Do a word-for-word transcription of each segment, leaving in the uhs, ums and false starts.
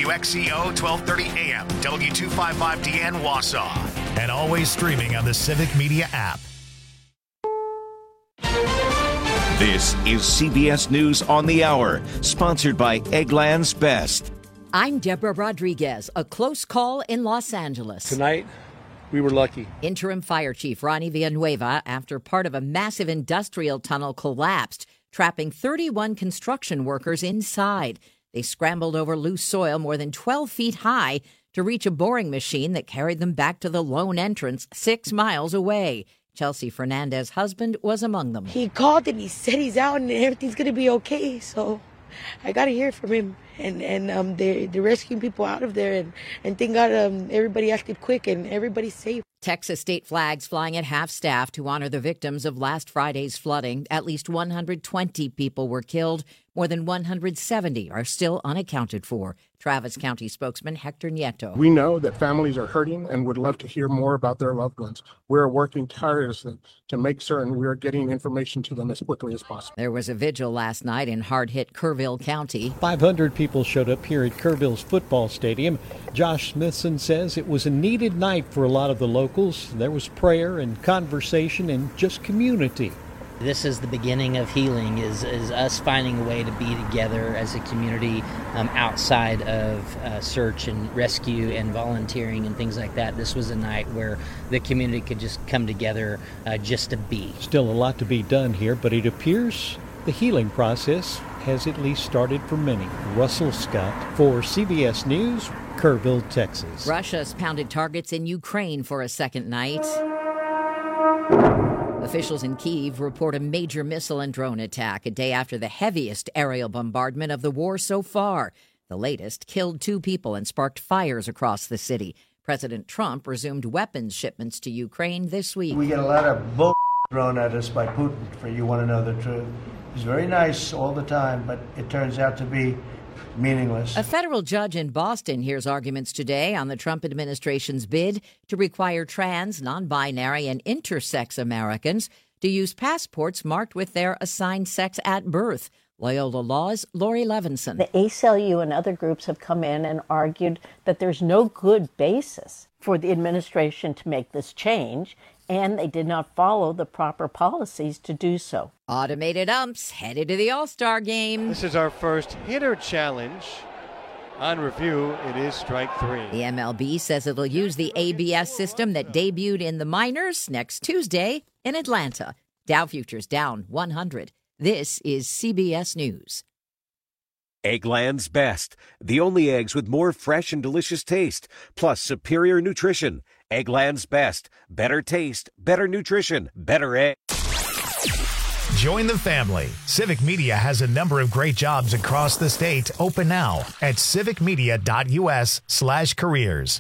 W X E O twelve thirty A M, W two fifty-five D N Wausau, and always streaming on the Civic Media app. This is C B S News on the Hour, sponsored by Eggland's Best. I'm Deborah Rodriguez. A close call in Los Angeles. Tonight, we were lucky. Interim Fire Chief Ronnie Villanueva, after part of a massive industrial tunnel collapsed, trapping thirty-one construction workers inside. They scrambled over loose soil more than twelve feet high to reach a boring machine that carried them back to the lone entrance six miles away. Chelsea Fernandez's husband was among them. He called and he said he's out and everything's going to be okay. So I got to hear from him. And, and um, they're, they're rescuing people out of there. And, and thank God um, everybody acted quick and everybody's safe. Texas state flags flying at half-staff to honor the victims of last Friday's flooding. At least one hundred twenty people were killed. More than one hundred seventy are still unaccounted for. Travis County spokesman Hector Nieto. We know that families are hurting and would love to hear more about their loved ones. We're working tirelessly to make certain we are getting information to them as quickly as possible. There was a vigil last night in hard-hit Kerrville County. five hundred people showed up here at Kerrville's football stadium. Josh Smithson says it was a needed night for a lot of the locals. There was prayer and conversation and just community. This is the beginning of healing, is, is us finding a way to be together as a community um, outside of uh, search and rescue and volunteering and things like that. This was a night where the community could just come together uh, just to be. Still a lot to be done here, but it appears the healing process has at least started for many. Russell Scott for C B S News, Kerrville, Texas. Russia's pounded targets in Ukraine for a second night. Officials in Kyiv report a major missile and drone attack a day after the heaviest aerial bombardment of the war so far. The latest killed two people and sparked fires across the city. President Trump resumed weapons shipments to Ukraine this week. We get a lot of bull thrown at us by Putin, for you want to know the truth. He's very nice all the time, but it turns out to be meaningless. A federal judge in Boston hears arguments today on the Trump administration's bid to require trans, non-binary, and intersex Americans to use passports marked with their assigned sex at birth. Loyola Law's Lori Levinson. The A C L U and other groups have come in and argued that there's no good basis for the administration to make this change, and they did not follow the proper policies to do so. Automated umps headed to the All-Star game. This is our first hitter challenge. On review, it is strike three. The M L B says it'll use the A B S system that debuted in the minors next Tuesday in Atlanta. Dow futures down one hundred. This is C B S News. Eggland's Best, the only eggs with more fresh and delicious taste, plus superior nutrition. Eggland's Best, better taste, better nutrition, better egg. Join the family. Civic Media has a number of great jobs across the state open now at civicmedia.us slash careers.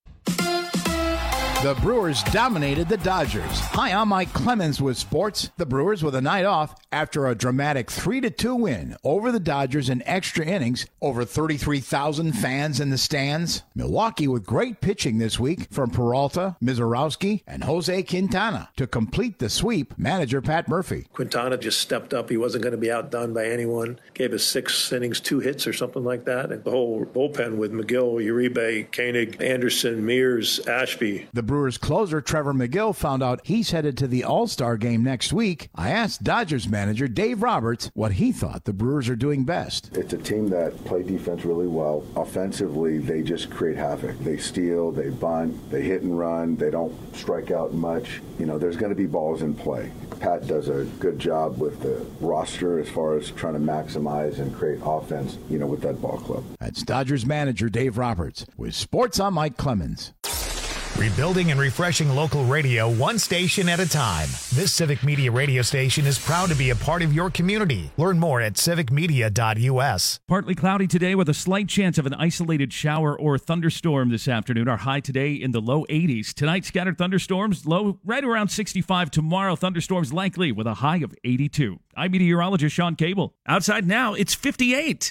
The Brewers dominated the Dodgers. Hi, I'm Mike Clemens with sports. The Brewers with a night off after a dramatic three to two win over the Dodgers in extra innings. Over thirty-three thousand fans in the stands. Milwaukee with great pitching this week from Peralta, Mizorowski, and Jose Quintana. To complete the sweep, manager Pat Murphy. Quintana just stepped up. He wasn't going to be outdone by anyone. Gave us six innings, two hits or something like that. And the whole bullpen with McGill, Uribe, Koenig, Anderson, Mears, Ashby. The Brewers closer Trevor McGill found out he's headed to the All-Star game next week. I asked Dodgers manager Dave Roberts what he thought the Brewers are doing best. It's a team that play defense really well. Offensively, they just create havoc. They steal, they bunt, they hit and run. They don't strike out much. You know, there's going to be balls in play. Pat does a good job with the roster as far as trying to maximize and create offense, you know, with that ball club. That's Dodgers manager Dave Roberts. With sports, I'm Mike Clemens. Rebuilding and refreshing local radio one station at a time. This Civic Media radio station is proud to be a part of your community. Learn more at civic media dot u s. Partly cloudy today with a slight chance of an isolated shower or thunderstorm this afternoon. Our high today in the low eighties. Tonight, scattered thunderstorms, low right around sixty-five. Tomorrow, thunderstorms likely with a high of eighty-two. I'm meteorologist Sean Cable. Outside now, it's fifty-eight.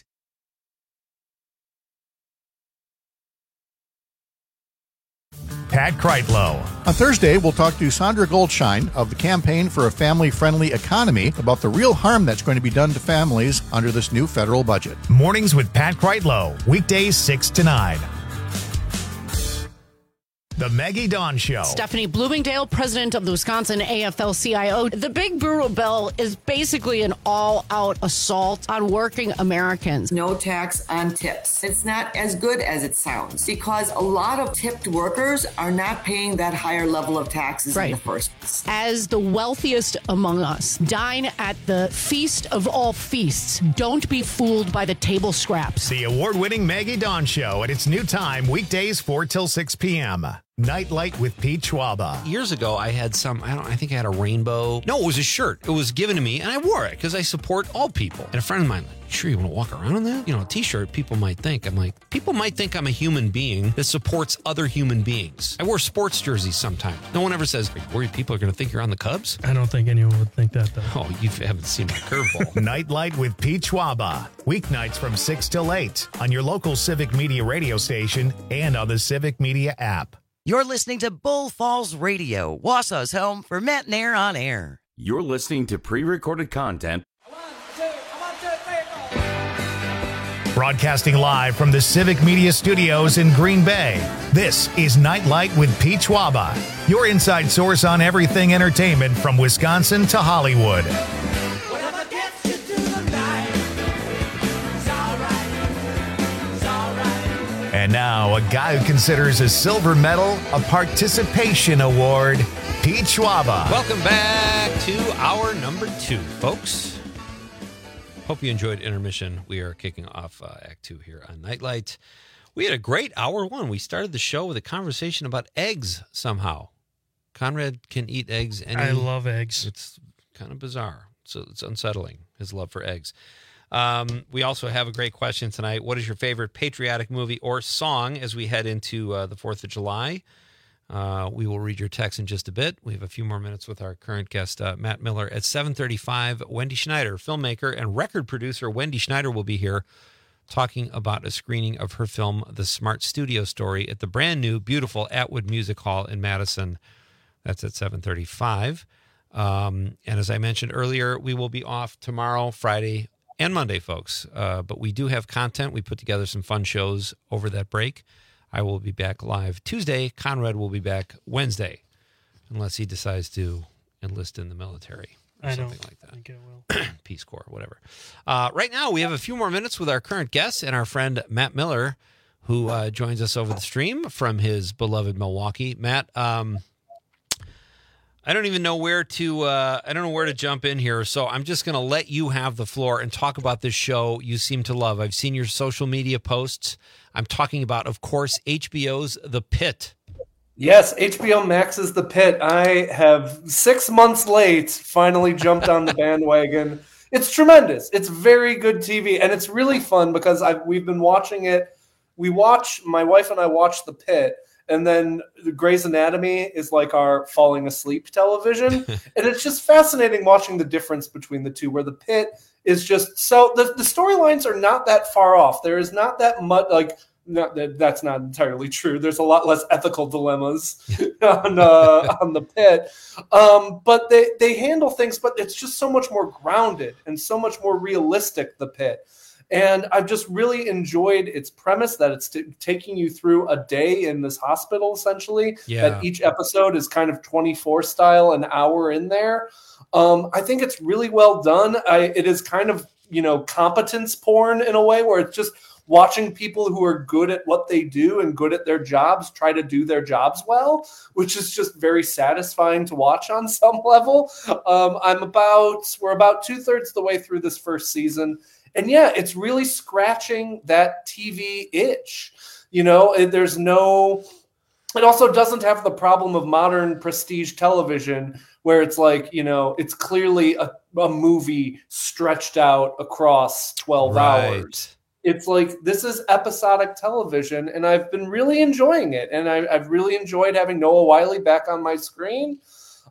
Pat Kreitlow. On Thursday, we'll talk to Sandra Goldschein of the Campaign for a Family-Friendly Economy about the real harm that's going to be done to families under this new federal budget. Mornings with Pat Kreitlow, weekdays six to nine. The Maggie Dawn Show. Stephanie Bloomingdale, president of the Wisconsin A F L C I O. The Big Brutal Bill is basically an all-out assault on working Americans. No tax on tips. It's not as good as it sounds because a lot of tipped workers are not paying that higher level of taxes right. in the first place. As the wealthiest among us, dine at the feast of all feasts. Don't be fooled by the table scraps. The award-winning Maggie Dawn Show at its new time, weekdays four till six p.m. Nightlight with Pete Schwaba. Years ago, I had some, I don't I think I had a rainbow. No, it was a shirt. It was given to me, and I wore it because I support all people. And a friend of mine, like, sure you want to walk around in that? You know, a t-shirt, people might think. I'm like, people might think I'm a human being that supports other human beings. I wear sports jerseys sometimes. No one ever says, are you worried people are going to think you're on the Cubs? I don't think anyone would think that, though. Oh, you haven't seen my curveball. Nightlight with Pete Schwaba. Weeknights from six till eight on your local Civic Media radio station and on the Civic Media app. You're listening to Bull Falls Radio, Wausau's home for Matt Nair on air. You're listening to pre-recorded content. Broadcasting live from the Civic Media Studios in Green Bay, this is Nightlight with Pete Schwaba, your inside source on everything entertainment from Wisconsin to Hollywood. And now, a guy who considers a silver medal a participation award, Pete Schwaba. Welcome back to hour number two, folks. Hope you enjoyed intermission. We are kicking off uh, Act Two here on Nightlight. We had a great hour one. We started the show with a conversation about eggs somehow. Conrad can eat eggs. Any, I love eggs. It's kind of bizarre. So it's unsettling, his love for eggs. Um, we also have a great question tonight. What is your favorite patriotic movie or song as we head into uh, the fourth of July? Uh, we will read your text in just a bit. We have a few more minutes with our current guest, uh, Matt Miller. At seven thirty-five, Wendy Schneider, filmmaker and record producer Wendy Schneider, will be here talking about a screening of her film, The Smart Studio Story, at the brand new, beautiful Atwood Music Hall in Madison. That's at seven thirty-five. Um, and as I mentioned earlier, we will be off tomorrow, Friday, and Monday, folks. Uh, but we do have content. We put together some fun shows over that break. I will be back live Tuesday. Conrad will be back Wednesday, unless he decides to enlist in the military or I something don't like that. think it will. Peace Corps, whatever. Uh, right now, we have a few more minutes with our current guest and our friend Matt Miller, who uh, joins us over the stream from his beloved Milwaukee. Matt, um, I don't even know where to. Uh, I don't know where to jump in here, so I'm just going to let you have the floor and talk about this show you seem to love. I've seen your social media posts. I'm talking about, of course, H B O's The Pit. Yes, H B O Max's The Pit. I have six months late finally jumped on the bandwagon. It's tremendous. It's very good T V, and it's really fun because I've we've been watching it. We watch my wife and I watch The Pit. And then Grey's Anatomy is like our falling asleep television. And it's just fascinating watching the difference between the two, where The Pit is just so the, the storylines are not that far off. There is not that much like not that that's not entirely true. There's a lot less ethical dilemmas on uh, on The Pit. Um, but they, they handle things, but it's just so much more grounded and so much more realistic, The Pit. And I've just really enjoyed its premise that it's t- taking you through a day in this hospital, essentially. Yeah. That each episode is kind of twenty-four style, an hour in there. Um, I think it's really well done. I, it is kind of, you know, competence porn in a way where it's just watching people who are good at what they do and good at their jobs try to do their jobs well, which is just very satisfying to watch on some level. Um, I'm about, we're about two thirds the way through this first season. And yeah, it's really scratching that T V itch. You know, it, there's no, it also doesn't have the problem of modern prestige television where it's like, you know, it's clearly a, a movie stretched out across twelve Right. hours. It's like, this is episodic television, and I've been really enjoying it. And I, I've really enjoyed having Noah Wyle back on my screen.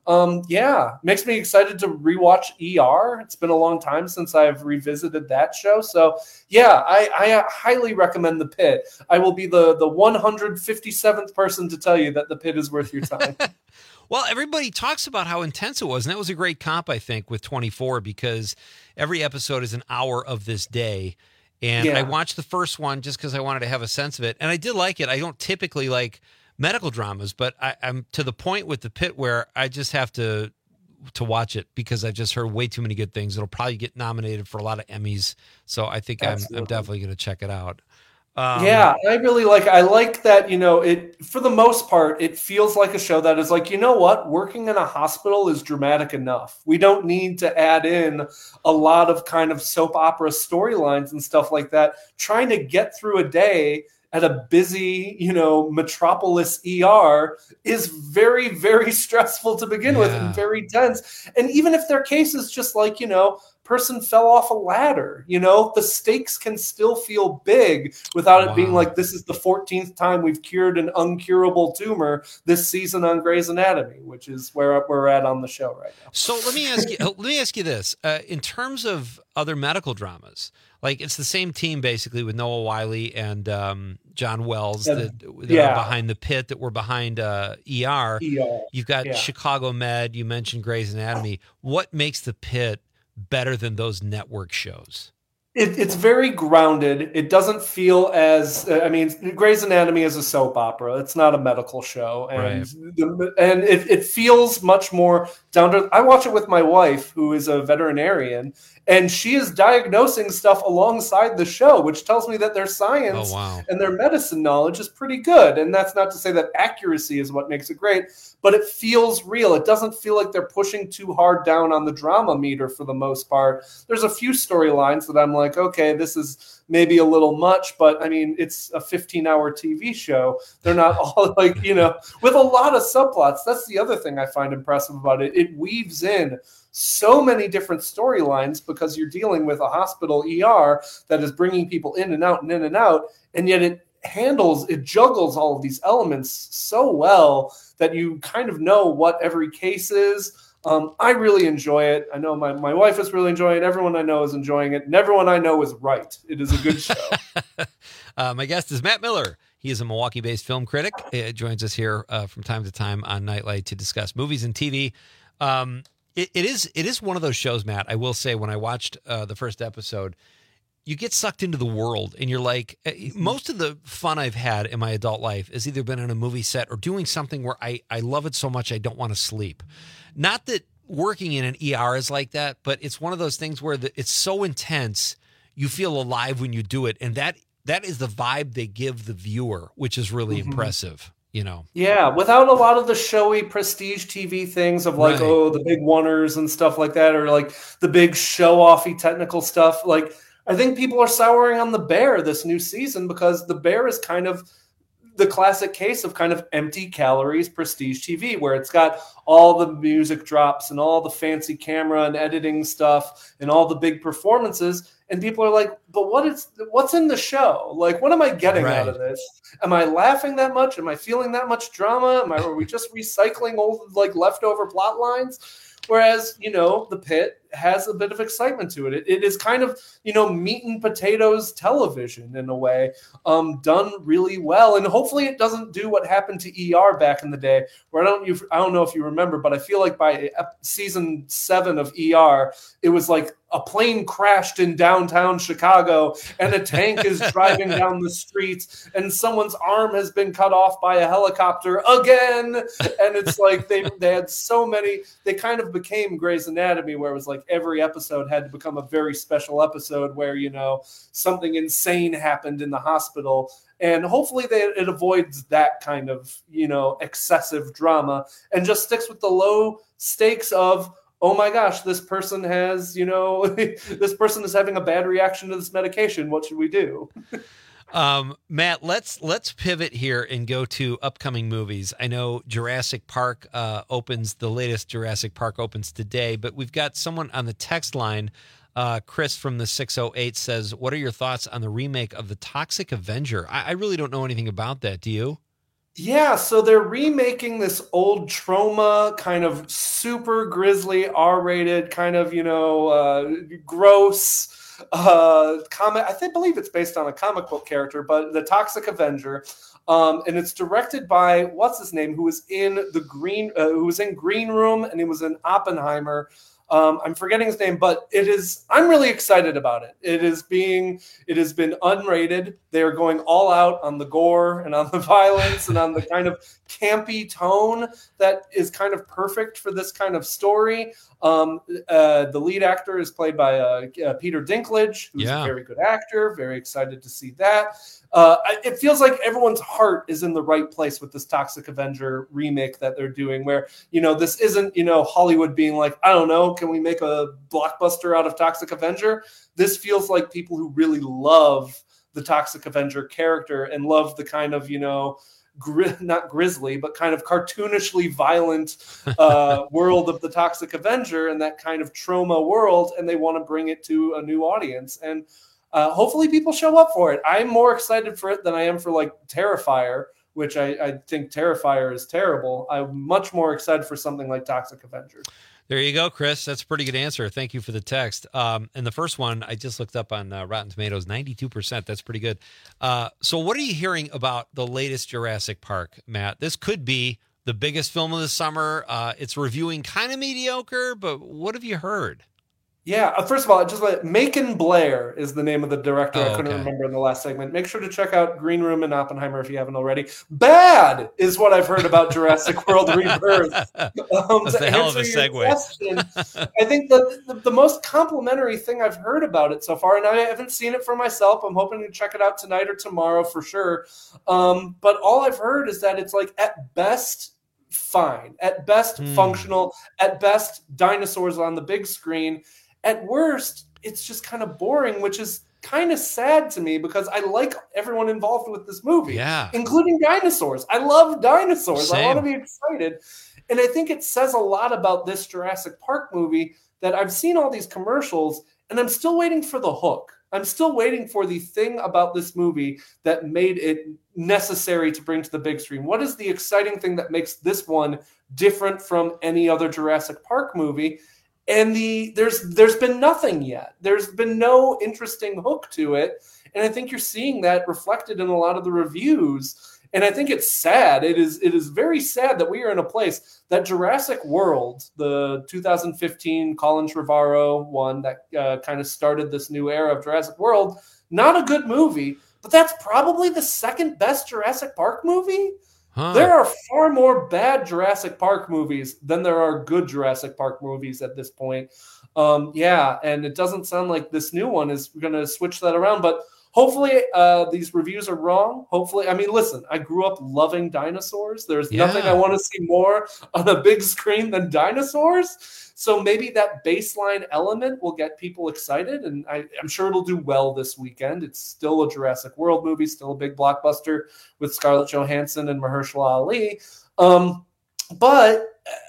Um, yeah, makes me excited to rewatch E R. It's been a long time since I've revisited that show. So yeah, I, I highly recommend The Pit. I will be the, the one hundred fifty-seventh person to tell you that The Pit is worth your time. Well, everybody talks about how intense it was, and that was a great comp, I think, with twenty-four, because every episode is an hour of this day. And Yeah. I watched the first one just because I wanted to have a sense of it, and I did like it. I don't typically like medical dramas, but I, I'm to the point with The Pit where I just have to to watch it because I've just heard way too many good things. It'll probably get nominated for a lot of Emmys, so I think I'm, I'm Absolutely. definitely going to check it out. Um, yeah, I really like I like that, you know, it for the most part, it feels like a show that is like, you know what, working in a hospital is dramatic enough. We don't need to add in a lot of kind of soap opera storylines and stuff like that. Trying to get through a day at a busy, you know, metropolis E R is very, very stressful to begin with Yeah. and very tense. And even if their case is just like, you know, person fell off a ladder, you know, the stakes can still feel big without it being Wow. like this is the fourteenth time we've cured an uncurable tumor this season on Grey's Anatomy, which is where we're at on the show right now. So let me ask you. Let me ask you this: uh, in terms of other medical dramas, like it's the same team basically with Noah Wyle and um, John Wells Uh, that, that yeah. are behind The Pit, that were behind uh, E R. E R, You've got yeah. Chicago Med. You mentioned Grey's Anatomy. What makes The Pit better than those network shows? It, it's very grounded. It doesn't feel as I mean, Grey's Anatomy is a soap opera. It's not a medical show, and the, and it, it feels much more down to. I watch it with my wife, who is a veterinarian, and she is diagnosing stuff alongside the show, which tells me that their science Oh, wow. and their medicine knowledge is pretty good. And that's not to say that accuracy is what makes it great, but it feels real. It doesn't feel like they're pushing too hard down on the drama meter for the most part. There's a few storylines that I'm like, okay, this is maybe a little much, but I mean, it's a fifteen hour T V show. They're not all like, you know, with a lot of subplots. That's the other thing I find impressive about it. It weaves in so many different storylines because you're dealing with a hospital E R that is bringing people in and out and in and out. And yet it handles, it juggles all of these elements so well that you kind of know what every case is. Um, I really enjoy it. I know my, my wife is really enjoying it. Everyone I know is enjoying it. And everyone I know is right. It is a good show. Uh, my guest is Matt Miller. He is a Milwaukee-based film critic. He joins us here uh, from time to time on Nightlight to discuss movies and T V. Um, it, it is it is one of those shows, Matt. I will say, when I watched uh, the first episode, you get sucked into the world, and you're like, uh, most of the fun I've had in my adult life has either been on a movie set or doing something where I, I love it so much I don't want to sleep. Not that working in an E R is like that, but it's one of those things where the, it's so intense, you feel alive when you do it, and that that is the vibe they give the viewer, which is really Mhm. impressive. You know, Yeah, without a lot of the showy prestige T V things of like, Right. oh, the big oneers and stuff like that, or like the big show-offy technical stuff. Like, I think people are souring on The Bear this new season because The Bear is kind of the classic case of kind of empty calories prestige T V, where it's got all the music drops and all the fancy camera and editing stuff and all the big performances. And people are like, but what is what's in the show? Like, what am I getting out of Right. this? Am I laughing that much? Am I feeling that much drama? Am I, are we just recycling old like leftover plot lines? Whereas, you know, The Pit has a bit of excitement to it. It, it is kind of, you know, meat and potatoes television in a way, um, done really well. And hopefully it doesn't do what happened to E R back in the day, where I don't, you, I don't know if you remember, but I feel like by ep- season seven of E R, it was like a plane crashed in downtown Chicago and a tank is driving down the streets and someone's arm has been cut off by a helicopter again. And it's like they, they had so many, they kind of became Grey's Anatomy, where it was like every episode had to become a very special episode where, you know, something insane happened in the hospital. And hopefully they, it avoids that kind of, you know, excessive drama and just sticks with the low stakes of, oh my gosh, this person has, you know, this person is having a bad reaction to this medication. What should we do? Um, Matt, let's let's pivot here and go to upcoming movies. I know Jurassic Park uh, opens, the latest Jurassic Park opens today, but we've got someone on the text line. Uh, Chris from the six oh eight says, what are your thoughts on the remake of The Toxic Avenger? I, I really don't know anything about that. Do you? Yeah, so they're remaking this old Trauma, kind of super grisly, R-rated, kind of, you know, uh, gross uh, comic. I think, believe it's based on a comic book character, but the Toxic Avenger. Um, and it's directed by, what's his name, who was in the Green, uh, who was in Green Room, and he was in Oppenheimer. Um, I'm forgetting his name, but it is, I'm really excited about it. It is being, it has been unrated. They are going all out on the gore and on the violence and on the kind of campy tone that is kind of perfect for this kind of story. Um, uh, the lead actor is played by uh, uh, Peter Dinklage, who's Yeah. a very good actor. Very excited to see that. Uh, it feels like everyone's heart is in the right place with this Toxic Avenger remake that they're doing, where, you know, this isn't, you know, Hollywood being like, I don't know, can we make a blockbuster out of Toxic Avenger? This feels like people who really love the Toxic Avenger character and love the kind of, you know, gri- not grisly, but kind of cartoonishly violent uh, world of the Toxic Avenger and that kind of trauma world, and they want to bring it to a new audience. And Uh, hopefully people show up for it. I'm more excited for it than I am for like Terrifier, which I, I think Terrifier is terrible. I'm much more excited for something like Toxic Avenger. There you go, Chris. That's a pretty good answer. Thank you for the text. Um, and the first one, I just looked up on uh, Rotten Tomatoes, ninety-two percent. That's pretty good. Uh, so what are you hearing about the latest Jurassic Park, Matt? This could be the biggest film of the summer. Uh, it's reviewing kind of mediocre, but what have you heard? Yeah, uh, first of all, just like Macon Blair is the name of the director. Oh, I couldn't okay. remember in the last segment. Make sure to check out Green Room and Oppenheimer if you haven't already. Bad is what I've heard about Jurassic World Rebirth. Um, That's to a hell of a answer your segue. question, I think the, the the most complimentary thing I've heard about it so far, and I haven't seen it for myself. I'm hoping to check it out tonight or tomorrow for sure. Um, but all I've heard is that it's like at best fine, at best Hmm. functional, at best dinosaurs on the big screen. At worst, it's just kind of boring, which is kind of sad to me because I like everyone involved with this movie, Yeah. including dinosaurs. I love dinosaurs. I want to Same. be excited. And I think it says a lot about this Jurassic Park movie that I've seen all these commercials and I'm still waiting for the hook. I'm still waiting for the thing about this movie that made it necessary to bring to the big screen. What is the exciting thing that makes this one different from any other Jurassic Park movie? And the there's there's been nothing yet. There's been no interesting hook to it. And I think you're seeing that reflected in a lot of the reviews. And I think it's sad. It is it is very sad that we are in a place that Jurassic World, the two thousand fifteen Colin Trevorrow one that uh, kind of started this new era of Jurassic World, not a good movie, but that's probably the second best Jurassic Park movie. Huh. There are far more bad Jurassic Park movies than there are good Jurassic Park movies at this point. Um, yeah, and it doesn't sound like this new one is going to switch that around, but hopefully uh, these reviews are wrong. Hopefully, I mean, listen, I grew up loving dinosaurs. There's Yeah. nothing I want to see more on a big screen than dinosaurs. So maybe that baseline element will get people excited, and I, I'm sure it'll do well this weekend. It's still a Jurassic World movie, still a big blockbuster with Scarlett Johansson and Mahershala Ali. Um, but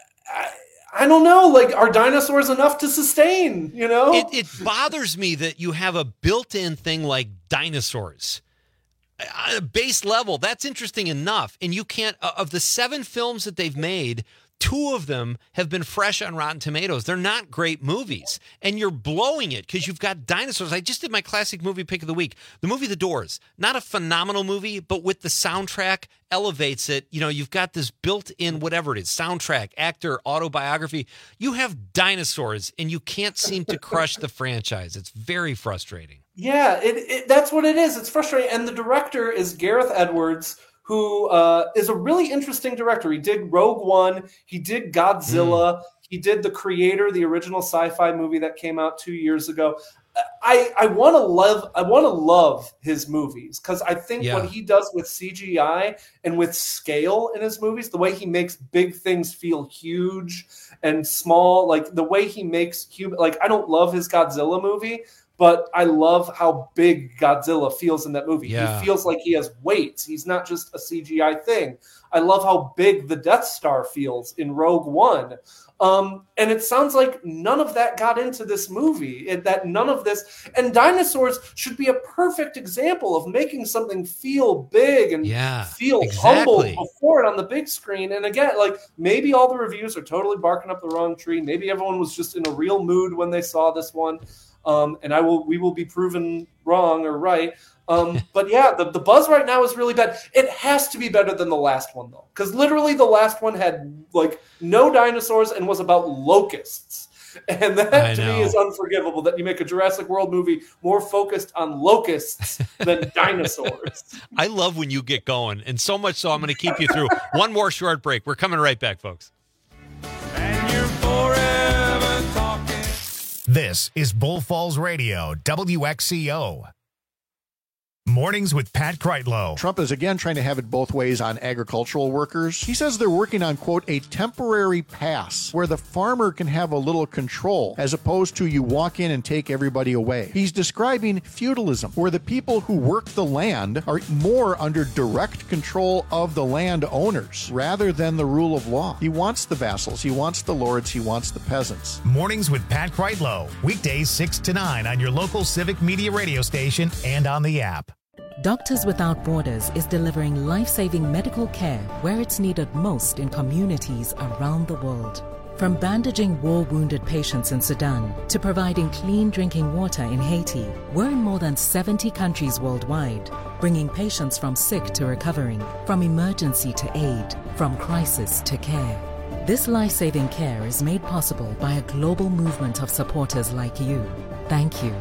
I, I don't know, like, are dinosaurs enough to sustain, you know? It, it bothers me that you have a built-in thing like dinosaurs. On a base level, that's interesting enough. And you can't, of the seven films that they've made, two of them have been fresh on Rotten Tomatoes. They're not great movies. And you're blowing it because you've got dinosaurs. I just did my classic movie pick of the week. The movie The Doors. Not a phenomenal movie, but with the soundtrack, elevates it. You know, you've got this built-in whatever it is, soundtrack, actor, autobiography. You have dinosaurs, and you can't seem to crush the franchise. It's very frustrating. Yeah, it, it that's what it is. It's frustrating. And the director is Gareth Edwards, who uh, is a really interesting director. He did Rogue One. He did Godzilla. Mm. He did The Creator, the original sci-fi movie that came out two years ago. I, I want to love I want to love his movies because I think Yeah. what he does with C G I and with scale in his movies, the way he makes big things feel huge and small, like the way he makes human, like I don't love his Godzilla movie, but I love how big Godzilla feels in that movie. Yeah. He feels like he has weight. He's not just a C G I thing. I love how big the Death Star feels in Rogue One. Um, and it sounds like none of that got into this movie. It, that none of this, and dinosaurs should be a perfect example of making something feel big and Yeah, feel exactly. humble before it on the big screen. And again, like maybe all the reviews are totally barking up the wrong tree. Maybe everyone was just in a real mood when they saw this one. Um, and I will, we will be proven wrong or right. Um, but yeah, the, the buzz right now is really bad. It has to be better than the last one, though, because literally the last one had like no dinosaurs and was about locusts. And that I to know. me is unforgivable, that you make a Jurassic World movie more focused on locusts than dinosaurs. I love when you get going, and so much so I'm going to keep you through. One more short break. We're coming right back, folks. This is Bull Falls Radio, W X C O. Mornings with Pat Kreitlow. Trump is again trying to have it both ways on agricultural workers. He says they're working on, quote, a temporary pass where the farmer can have a little control as opposed to you walk in and take everybody away. He's describing feudalism, where the people who work the land are more under direct control of the land owners rather than the rule of law. He wants the vassals, he wants the lords, he wants the peasants. Mornings with Pat Kreitlow. Weekdays six to nine on your local Civic Media radio station and on the app. Doctors Without Borders is delivering life-saving medical care where it's needed most in communities around the world. From bandaging war-wounded patients in Sudan to providing clean drinking water in Haiti, we're in more than seventy countries worldwide, bringing patients from sick to recovering, from emergency to aid, from crisis to care. This life-saving care is made possible by a global movement of supporters like you. Thank you.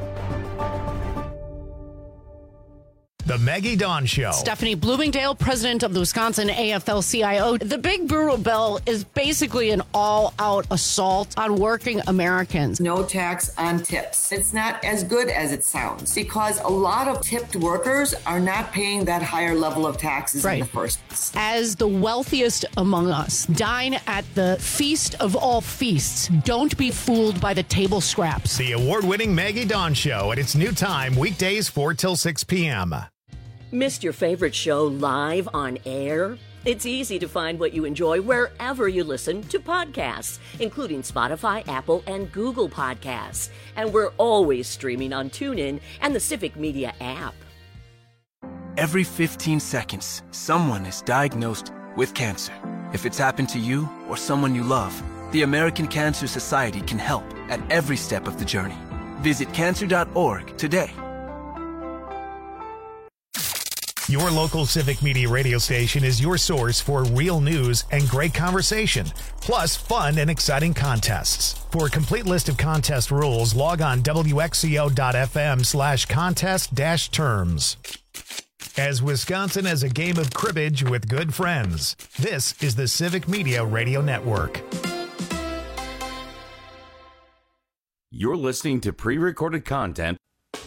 The Maggie Dawn Show. Stephanie Bloomingdale, president of the Wisconsin A F L C I O. The Big Brutal Bill is basically an all-out assault on working Americans. No tax on tips. It's not as good as it sounds because a lot of tipped workers are not paying that higher level of taxes Right. in the first place. As the wealthiest among us, dine at the feast of all feasts. Don't be fooled by the table scraps. The award-winning Maggie Dawn Show at its new time, weekdays four till six p.m. Missed your favorite show live on air? It's easy to find what you enjoy wherever you listen to podcasts, including Spotify, Apple, and Google Podcasts. And we're always streaming on TuneIn and the Civic Media app. Every fifteen seconds, someone is diagnosed with cancer. If it's happened to you or someone you love, the American Cancer Society can help at every step of the journey. Visit cancer dot org today. Your local Civic Media radio station is your source for real news and great conversation, plus fun and exciting contests. For a complete list of contest rules, log on W X C O dot F M slash contest dash terms. As Wisconsin has a game of cribbage with good friends, this is the Civic Media Radio Network. You're listening to pre-recorded content.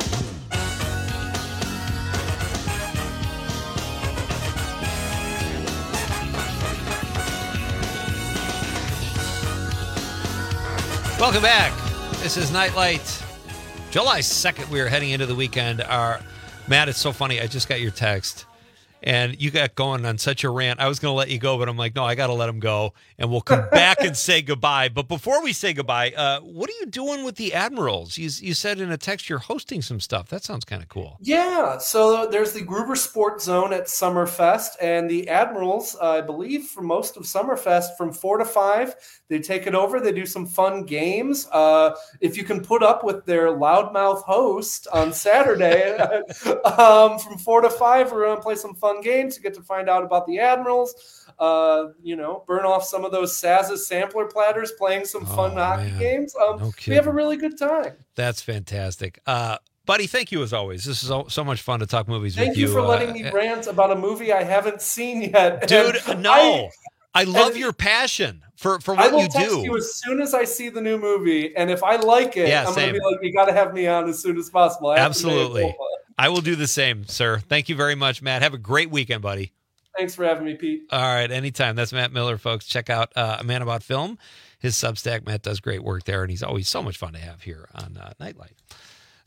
Welcome back. This is Nightlight. July second, we are heading into the weekend. Our Matt, it's so funny. I just got your text, and you got going on such a rant. I was going to let you go, but I'm like, no, I got to let him go, and we'll come back and say goodbye. But before we say goodbye, uh, what are you doing with the Admirals? You, you said in a text you're hosting some stuff. That sounds kind of cool. Yeah, so there's the Gruber Sports Zone at Summerfest, and the Admirals, uh, I believe, for most of Summerfest, from four to five, they take it over. They do some fun games. Uh, if you can put up with their loudmouth host on Saturday, um, from four to five, we're going to play some fun games. You get to find out about the Admirals. Uh, you know, burn off some of those Sazza sampler platters, playing some fun Oh, hockey man. games. Um, No we have a kidding. really good time. That's fantastic. Uh, buddy, thank you as always. This is so, so much fun to talk movies Thank with you you. for letting Uh, me rant about a movie I haven't seen yet. Dude, And no. I, I love and- your passion for, for I what will you text do. you as soon as I see the new movie, and if I like it, Yeah, I'm same. going to be like, you got to have me on as soon as possible. I have to make it Absolutely. fun. I will do the same, sir. Thank you very much, Matt. Have a great weekend, buddy. Thanks for having me, Pete. All right, anytime. That's Matt Miller, folks. Check out uh, A Man About Film. His Substack. Matt does great work there, and he's always so much fun to have here on uh, Nightlight.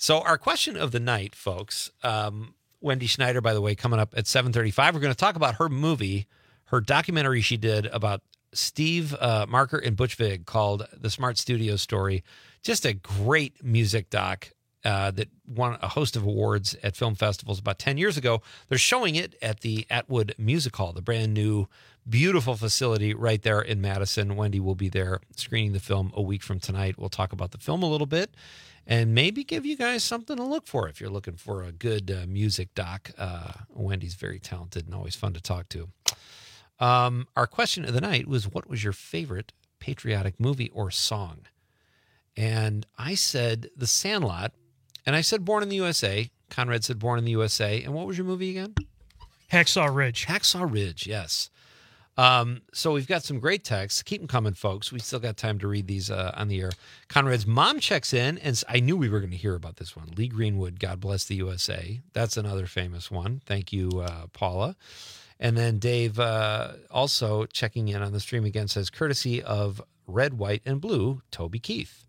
So our question of the night, folks, um, Wendy Schneider, by the way, coming up at seven thirty-five. We're going to talk about her movie, her documentary she did about Steve uh, Marker and Butch Vig called The Smart Studio Story. Just a great music doc uh, that won a host of awards at film festivals about ten years ago. They're showing it at the Atwood Music Hall, the brand new, beautiful facility right there in Madison. Wendy will be there screening the film a week from tonight. We'll talk about the film a little bit and maybe give you guys something to look for if you're looking for a good uh, music doc. Uh, Wendy's very talented and always fun to talk to. Um, our question of the night was, what was your favorite patriotic movie or song? And I said The Sandlot, and I said Born in the U S A. Conrad said Born in the U S A. And what was your movie again? Hacksaw Ridge. Hacksaw Ridge, yes. Um, so we've got some great texts. Keep them coming, folks. We still got time to read these uh, on the air. Conrad's mom checks in, and I knew we were going to hear about this one. Lee Greenwood, God Bless the U S A. That's another famous one. Thank you, uh, Paula. And then Dave uh, also checking in on the stream again says, courtesy of Red, White, and Blue, Toby Keith.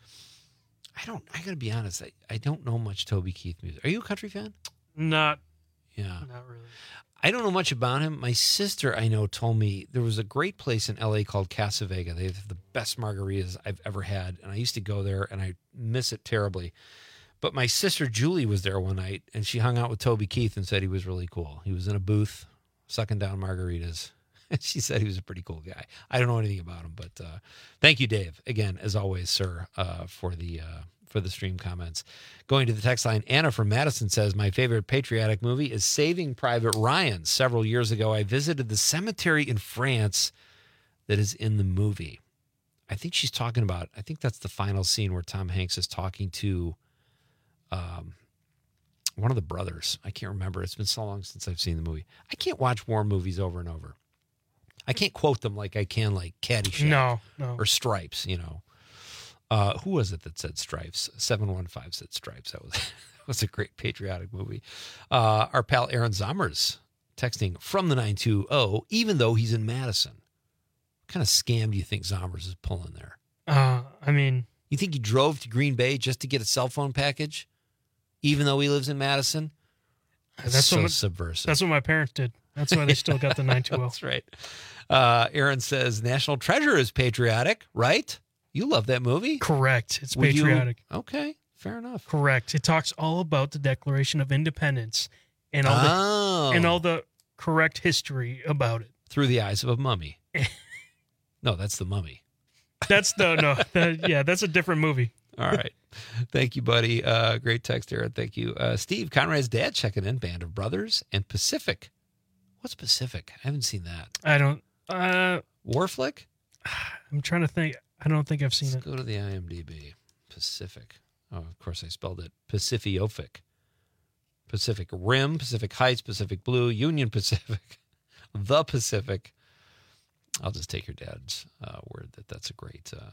I don't, I got to be honest, I, I don't know much Toby Keith music. Are you a country fan? Not, yeah, not really. I don't know much about him. My sister, I know, told me there was a great place in L A called Casa Vega. They have the best margaritas I've ever had, and I used to go there, and I miss it terribly. But my sister Julie was there one night, and she hung out with Toby Keith and said he was really cool. He was in a booth sucking down margaritas. And she said he was a pretty cool guy. I don't know anything about him, but uh, thank you, Dave, again, as always, sir, uh, for the uh, for the stream comments. Going to the text line, Anna from Madison says, my favorite patriotic movie is Saving Private Ryan. Several years ago, I visited the cemetery in France that is in the movie. I think she's talking about, I think that's the final scene where Tom Hanks is talking to um, one of the brothers. I can't remember. It's been so long since I've seen the movie. I can't watch war movies over and over. I can't quote them like I can, like Caddyshack no, no. or Stripes, you know. Uh, who was it that said Stripes? seven one five said Stripes. That was that was a great patriotic movie. Uh, our pal Aaron Zommers texting from the nine two zero, even though he's in Madison. What kind of scam do you think Zommers is pulling there? Uh, I mean... You think he drove to Green Bay just to get a cell phone package, even though he lives in Madison? That's, that's so what my, subversive. That's what my parents did. That's why they still got the nine two zero. That's right. Uh, Aaron says National Treasure is patriotic, right? You love that movie? Correct. It's Would patriotic. You? Okay, fair enough. Correct. It talks all about the Declaration of Independence and all oh. the and all the correct history about it. Through the eyes of a mummy. No, that's the Mummy. That's the no. That, yeah, that's a different movie. All right. Thank you, buddy. Uh, great text, Aaron. Thank you. Uh, Steve, Conrad's dad checking in. Band of Brothers and Pacific. What's Pacific? I haven't seen that. I don't. Uh, War flick? I'm trying to think. I don't think I've seen Let's it. Go to the I M D B. Pacific. Oh, of course I spelled it Pacific. Pacific Rim, Pacific Heights, Pacific Blue, Union Pacific, the Pacific. I'll just take your dad's uh, word that that's a great, uh,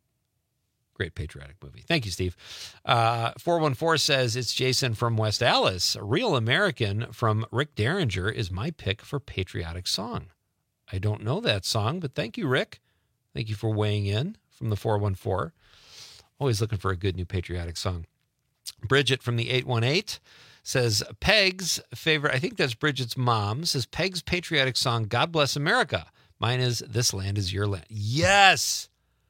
great patriotic movie. Thank you, Steve. Uh, four one four says, it's Jason from West Allis. A Real American from Rick Derringer is my pick for patriotic song. I don't know that song, but thank you, Rick. Thank you for weighing in from the four one four. Always looking for a good new patriotic song. Bridget from the eight one eight says, Peg's favorite, I think that's Bridget's mom, says Peg's patriotic song, God Bless America. Mine is This Land Is Your Land. Yes!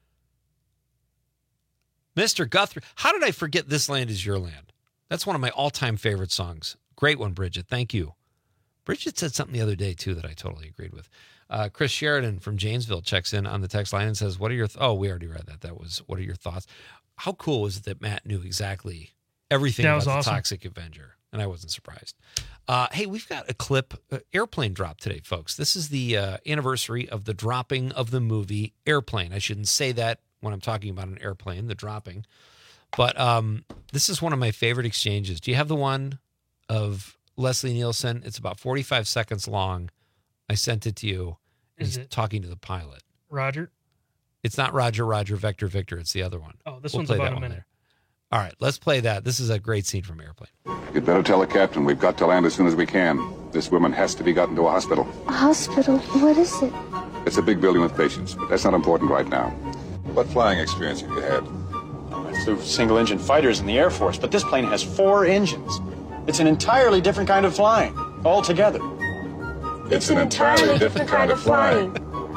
Mister Guthrie. How did I forget This Land Is Your Land? That's one of my all-time favorite songs. Great one, Bridget. Thank you. Bridget said something the other day, too, that I totally agreed with. Uh, Chris Sheridan from Janesville checks in on the text line and says, what are your... Th- oh, we already read that. That was, what are your thoughts? How cool was it that Matt knew exactly everything that about was the awesome. Toxic Avenger? And I wasn't surprised. Uh, hey, we've got a clip, uh, Airplane drop today, folks. This is the uh, anniversary of the dropping of the movie Airplane. I shouldn't say that when I'm talking about an airplane, the dropping. But um, this is one of my favorite exchanges. Do you have the one of Leslie Nielsen? It's about forty-five seconds long. I sent it to you. Is He's it talking to the pilot. Roger? It's not Roger, Roger, Vector, Victor. It's the other one. Oh, this We'll one's play about that a one minute. later. All right, let's play that. This is a great scene from Airplane. You'd better tell the captain we've got to land as soon as we can. This woman has to be gotten to a hospital. A hospital? What is it? It's a big building with patients, but that's not important right now. What flying experience have you had? Oh, it's flew single-engine fighters in the Air Force, but this plane has four engines. It's an entirely different kind of flying, altogether. It's, it's an entirely different kind of flying.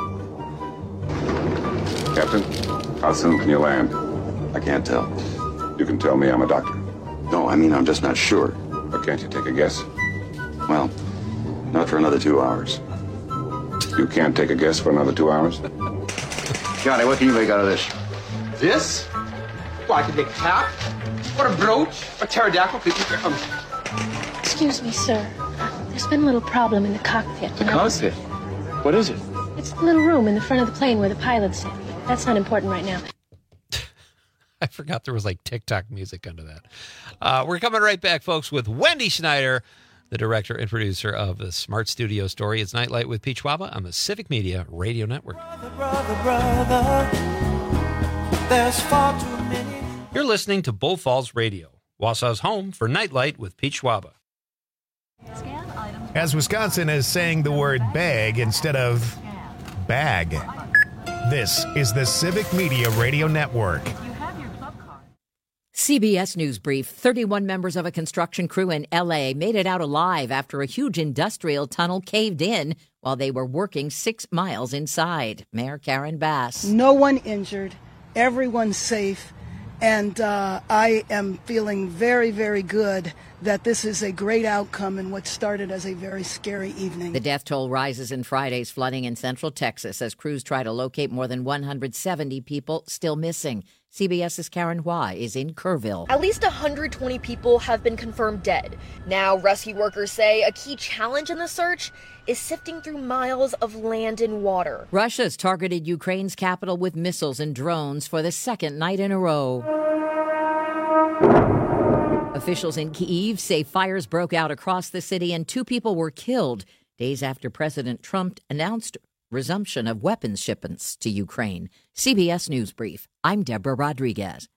Captain, how soon can you land? I can't tell. You can tell me, I'm a doctor. No, I mean, I'm just not sure. But can't you take a guess? Well, not for another two hours. You can't take a guess for another two hours? Johnny, what can you make out of this? This? Well, I could make a cap, or a brooch, a pterodactyl. Um, Excuse me, sir. There's been a little problem in the cockpit. The cockpit? What is it? It's the little room in the front of the plane where the pilots sit. That's not important right now. I forgot there was like TikTok music under that. Uh, we're coming right back, folks, with Wendy Schneider, the director and producer of the Smart Studio Story. It's Nightlight with Pete Schwaba on the Civic Media Radio Network. Brother, brother, brother, there's far too many. You're listening to Bull Falls Radio, Wausau's home for Nightlight with Pete Schwaba. As Wisconsin is saying the word bag instead of bag. This is the Civic Media Radio Network. C B S News Brief. thirty-one members of a construction crew in L A made it out alive after a huge industrial tunnel caved in while they were working six miles inside. Mayor Karen Bass. No one injured. Everyone's safe. And uh, I am feeling very, very good that this is a great outcome in what started as a very scary evening. The death toll rises in Friday's flooding in central Texas as crews try to locate more than one hundred seventy people still missing. CBS's Karen Hua is in Kerrville. At least one hundred twenty people have been confirmed dead. Now, rescue workers say a key challenge in the search is sifting through miles of land and water. Russia's targeted Ukraine's capital with missiles and drones for the second night in a row. Officials in Kyiv say fires broke out across the city and two people were killed days after President Trump announced resumption of weapons shipments to Ukraine. C B S News Brief. I'm Deborah Rodriguez.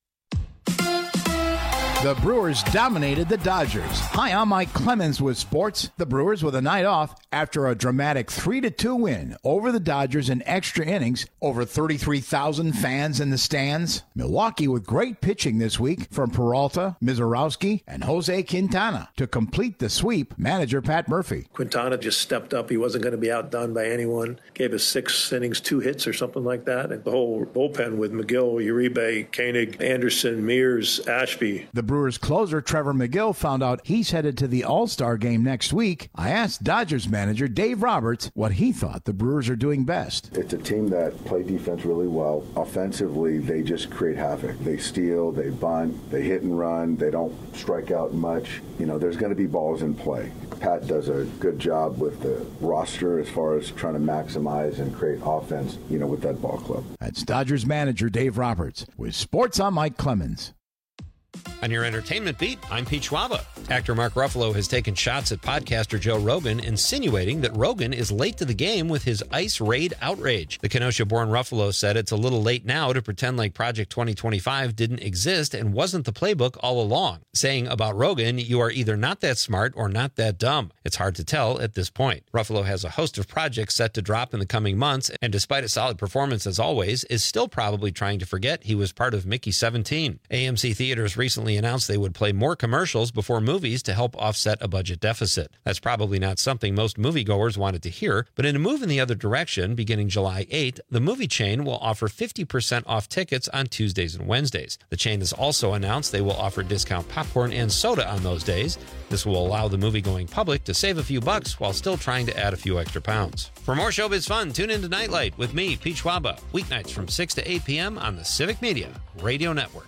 The Brewers dominated the Dodgers. Hi, I'm Mike Clemens with sports. The Brewers with a night off after a dramatic three to two win over the Dodgers in extra innings. Over thirty-three thousand fans in the stands. Milwaukee with great pitching this week from Peralta, Mizorowski, and Jose Quintana. To complete the sweep, manager Pat Murphy. Quintana just stepped up. He wasn't going to be outdone by anyone. Gave us six innings, two hits or something like that. And the whole bullpen with McGill, Uribe, Koenig, Anderson, Mears, Ashby. The Brewers closer Trevor McGill found out he's headed to the All-Star game next week. I asked Dodgers manager Dave Roberts what he thought the Brewers are doing best. It's a team that play defense really well. Offensively, they just create havoc. They steal, they bunt, they hit and run. They don't strike out much. You know, there's going to be balls in play. Pat does a good job with the roster as far as trying to maximize and create offense, you know, with that ball club. That's Dodgers manager Dave Roberts. With sports, I'm Mike Clemens. On your entertainment beat, I'm Pete Schwaba. Actor Mark Ruffalo has taken shots at podcaster Joe Rogan, insinuating that Rogan is late to the game with his ICE raid outrage. The Kenosha-born Ruffalo said it's a little late now to pretend like Project twenty twenty-five didn't exist and wasn't the playbook all along, saying about Rogan, you are either not that smart or not that dumb. It's hard to tell at this point. Ruffalo has a host of projects set to drop in the coming months, and despite a solid performance as always, is still probably trying to forget he was part of Mickey seventeen. A M C Theaters recently announced they would play more commercials before movies to help offset a budget deficit. That's probably not something most moviegoers wanted to hear, but in a move in the other direction, beginning July eighth, the movie chain will offer fifty percent off tickets on Tuesdays and Wednesdays. The chain has also announced they will offer discount popcorn and soda on those days. This will allow the movie-going public to save a few bucks while still trying to add a few extra pounds. For more showbiz fun, tune into Nightlight with me, Pete Schwaba, weeknights from six to eight p.m. on the Civic Media Radio Network.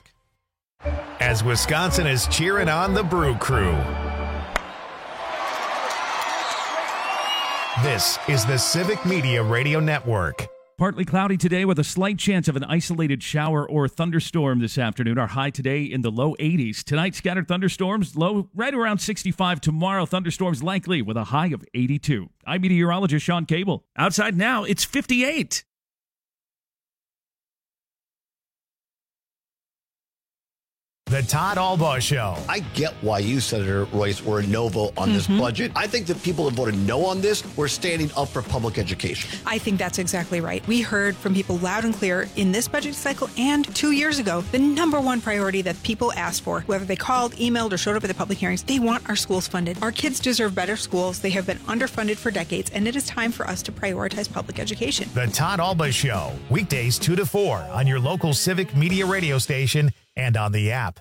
As Wisconsin is cheering on the Brew Crew. This is the Civic Media Radio Network. Partly cloudy today with a slight chance of an isolated shower or thunderstorm this afternoon. Our high today in the low eighties. Tonight, scattered thunderstorms, low right around sixty-five. Tomorrow, thunderstorms likely with a high of eighty-two. I'm meteorologist Sean Cable. Outside now, it's fifty-eight. The Todd Albaugh Show. I get why you, Senator Royce, were a no vote on this Mhm. budget. I think the people that voted no on this were standing up for public education. I think that's exactly right. We heard from people loud and clear in this budget cycle and two years ago, the number one priority that people asked for, whether they called, emailed, or showed up at the public hearings, they want our schools funded. Our kids deserve better schools. They have been underfunded for decades, and it is time for us to prioritize public education. The Todd Albaugh Show. Weekdays two to four on your local Civic Media radio station and on the app.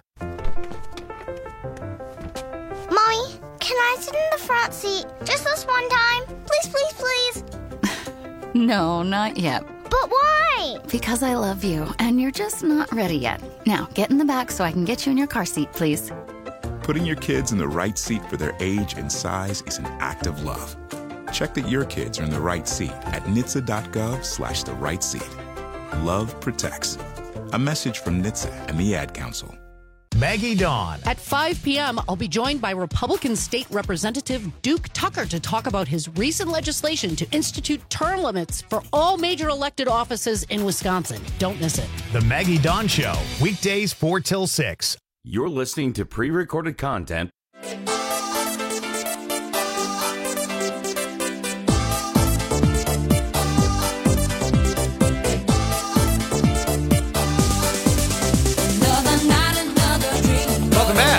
Mommy, can I sit in the front seat just this one time? Please, please, please. No, not yet. But why? Because I love you, and you're just not ready yet. Now, get in the back so I can get you in your car seat, please. Putting your kids in the right seat for their age and size is an act of love. Check that your kids are in the right seat at N H T S A dot gov slash the right seat. Love protects. A message from N H T S A and the Ad Council. Maggie Dawn. At five p.m., I'll be joined by Republican State Representative Duke Tucker to talk about his recent legislation to institute term limits for all major elected offices in Wisconsin. Don't miss it. The Maggie Dawn Show. Weekdays four till six. You're listening to pre-recorded content. Welcome back.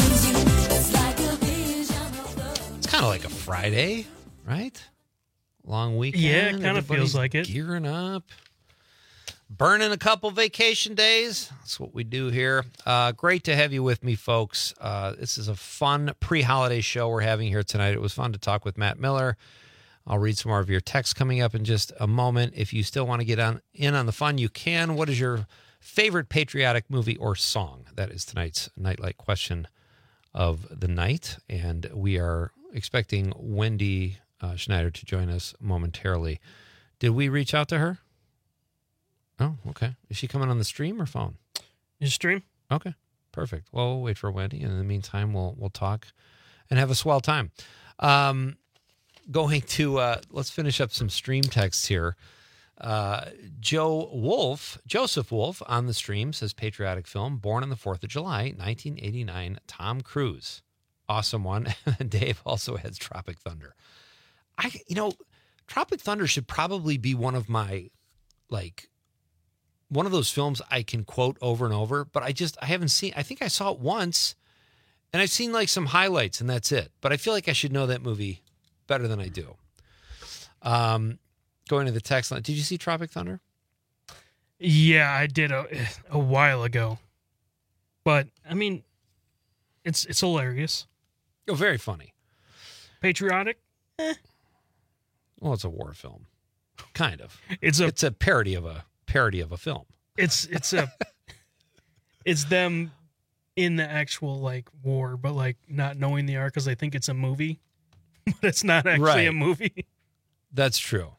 It's kind of like a Friday, right? Long weekend. Yeah, it kinda Everybody's feels like it. Gearing up. Burning a couple vacation days. That's what we do here. Uh, great to have you with me, folks. Uh, this is a fun pre-holiday show we're having here tonight. It was fun to talk with Matt Miller. I'll read some more of your texts coming up in just a moment. If you still want to get on in on the fun, you can. What is your favorite patriotic movie or song? That is tonight's Nightlight question of the night. And we are expecting Wendy uh, Schneider to join us momentarily. Did we reach out to her? Oh, okay. Is she coming on the stream or phone? Your stream. Okay, perfect. Well, we'll wait for Wendy. And in the meantime, we'll we'll talk and have a swell time. Um, going to, uh, let's finish up some stream texts here. Uh, Joe Wolf, Joseph Wolf on the stream says patriotic film, born on the fourth of July, nineteen eighty-nine, Tom Cruise. Awesome one. And Dave also has Tropic Thunder. I, you know, Tropic Thunder should probably be one of my, like, one of those films I can quote over and over, but I just, I haven't seen, I think I saw it once and I've seen like some highlights and that's it. But I feel like I should know that movie better than I do. Um, Going to the text line. Did you see Tropic Thunder? Yeah, I did a, a while ago. But, I mean, it's it's hilarious. Oh, very funny. Patriotic? Eh. Well, it's a war film. Kind of. It's a it's a parody of a parody of a film. It's it's a it's them in the actual like war, but like not knowing they are because they think it's a movie. But it's not actually Right. a movie. That's true.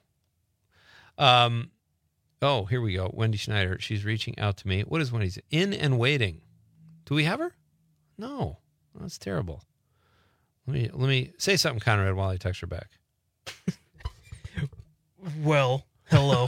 Um, oh, here we go. Wendy Schneider. She's reaching out to me. What is Wendy's in and waiting? Do we have her? No, that's terrible. Let me let me say something, Conrad, while I text her back. Well, hello.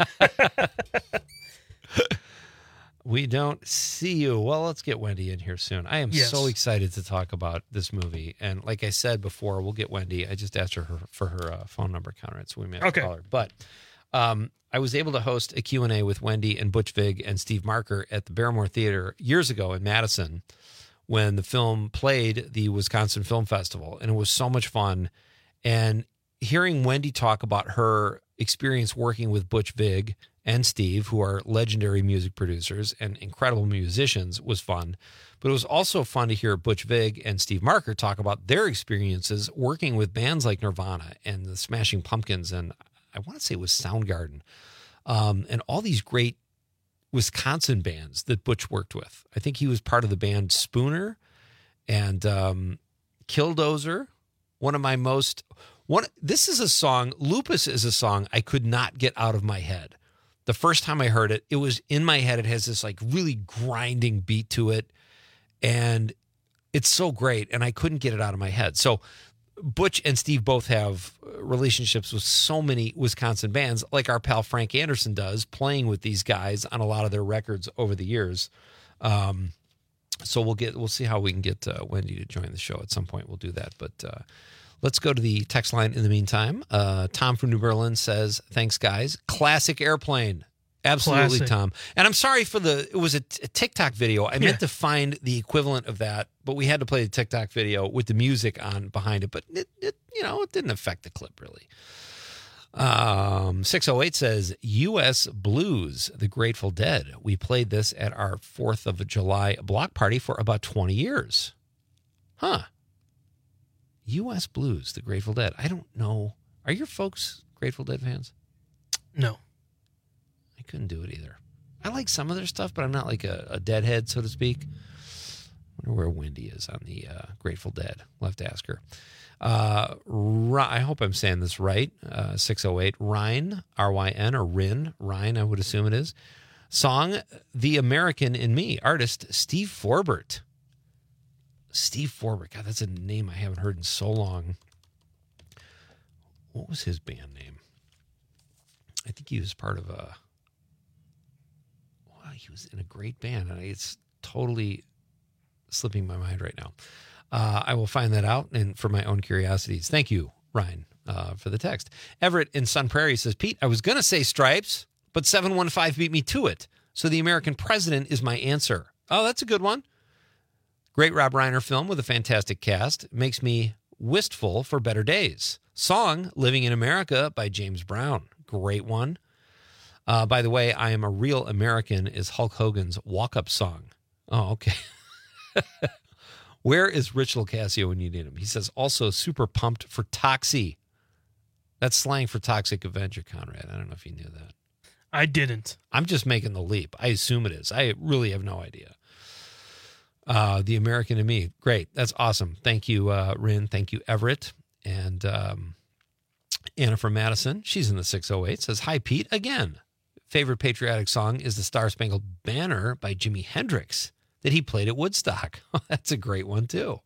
We don't see you. Well, let's get Wendy in here soon. I am Yes. so excited to talk about this movie. And like I said before, we'll get Wendy. I just asked her, her for her uh, phone number, Conrad, so we may have Okay. to call her. But um, I was able to host a Q and A with Wendy and Butch Vig and Steve Marker at the Barrymore Theater years ago in Madison when the film played the Wisconsin Film Festival. And it was so much fun. And hearing Wendy talk about her experience working with Butch Vig and Steve, who are legendary music producers and incredible musicians, was fun. But it was also fun to hear Butch Vig and Steve Marker talk about their experiences working with bands like Nirvana and the Smashing Pumpkins, and I want to say it was Soundgarden, um, and all these great Wisconsin bands that Butch worked with. I think he was part of the band Spooner and um, Killdozer. One of my most one. This is a song. Lupus is a song I could not get out of my head. The first time I heard it, it was in my head. It has this like really grinding beat to it, and it's so great. And I couldn't get it out of my head. So Butch and Steve both have relationships with so many Wisconsin bands, like our pal Frank Anderson does, playing with these guys on a lot of their records over the years. Um, So we'll get we'll see how we can get uh, Wendy to join the show at some point. We'll do that. But uh, let's go to the text line in the meantime. Uh, Tom from New Berlin says, "Thanks, guys. Classic Airplane." Absolutely, Classic. Tom. And I'm sorry for the, it was a, t- a TikTok video. I Yeah. meant to find the equivalent of that, but we had to play the TikTok video with the music on behind it. But, it, it you know, it didn't affect the clip, really. Um, six oh eight says, U S Blues, The Grateful Dead. We played this at our fourth of July block party for about twenty years. Huh. U S Blues, The Grateful Dead. I don't know. Are your folks Grateful Dead fans? No. I couldn't do it either. I like some of their stuff, but I'm not like a, a deadhead, so to speak. I wonder where Wendy is on the uh, Grateful Dead. We'll have to ask her. Uh, I hope I'm saying this right. Uh, six oh eight. Ryan, R Y N, or Rin. Ryan, I would assume it is. Song, The American in Me. Artist, Steve Forbert. Steve Forbert. God, that's a name I haven't heard in so long. What was his band name? I think he was part of a... Wow, he was in a great band. And it's totally slipping my mind right now. Uh, I will find that out and for my own curiosities. Thank you, Ryan, uh, for the text. Everett in Sun Prairie says, Pete, I was going to say Stripes, but seven one five beat me to it. So The American President is my answer. Oh, that's a good one. Great Rob Reiner film with a fantastic cast. Makes me wistful for better days. Song, Living in America by James Brown. Great one. Uh, by the way, I Am a Real American is Hulk Hogan's walk-up song. Oh, okay. Where is Rich LoCascio when you need him? He says, also super pumped for Toxie. That's slang for Toxic Avenger, Conrad. I don't know if you knew that. I didn't. I'm just making the leap. I assume it is. I really have no idea. Uh, the American in Me. Great. That's awesome. Thank you, uh, Rin. Thank you, Everett. And um, Anna from Madison, she's in the six oh eight, says, hi, Pete. Again, favorite patriotic song is the Star Spangled Banner by Jimi Hendrix that he played at Woodstock. That's a great one, too.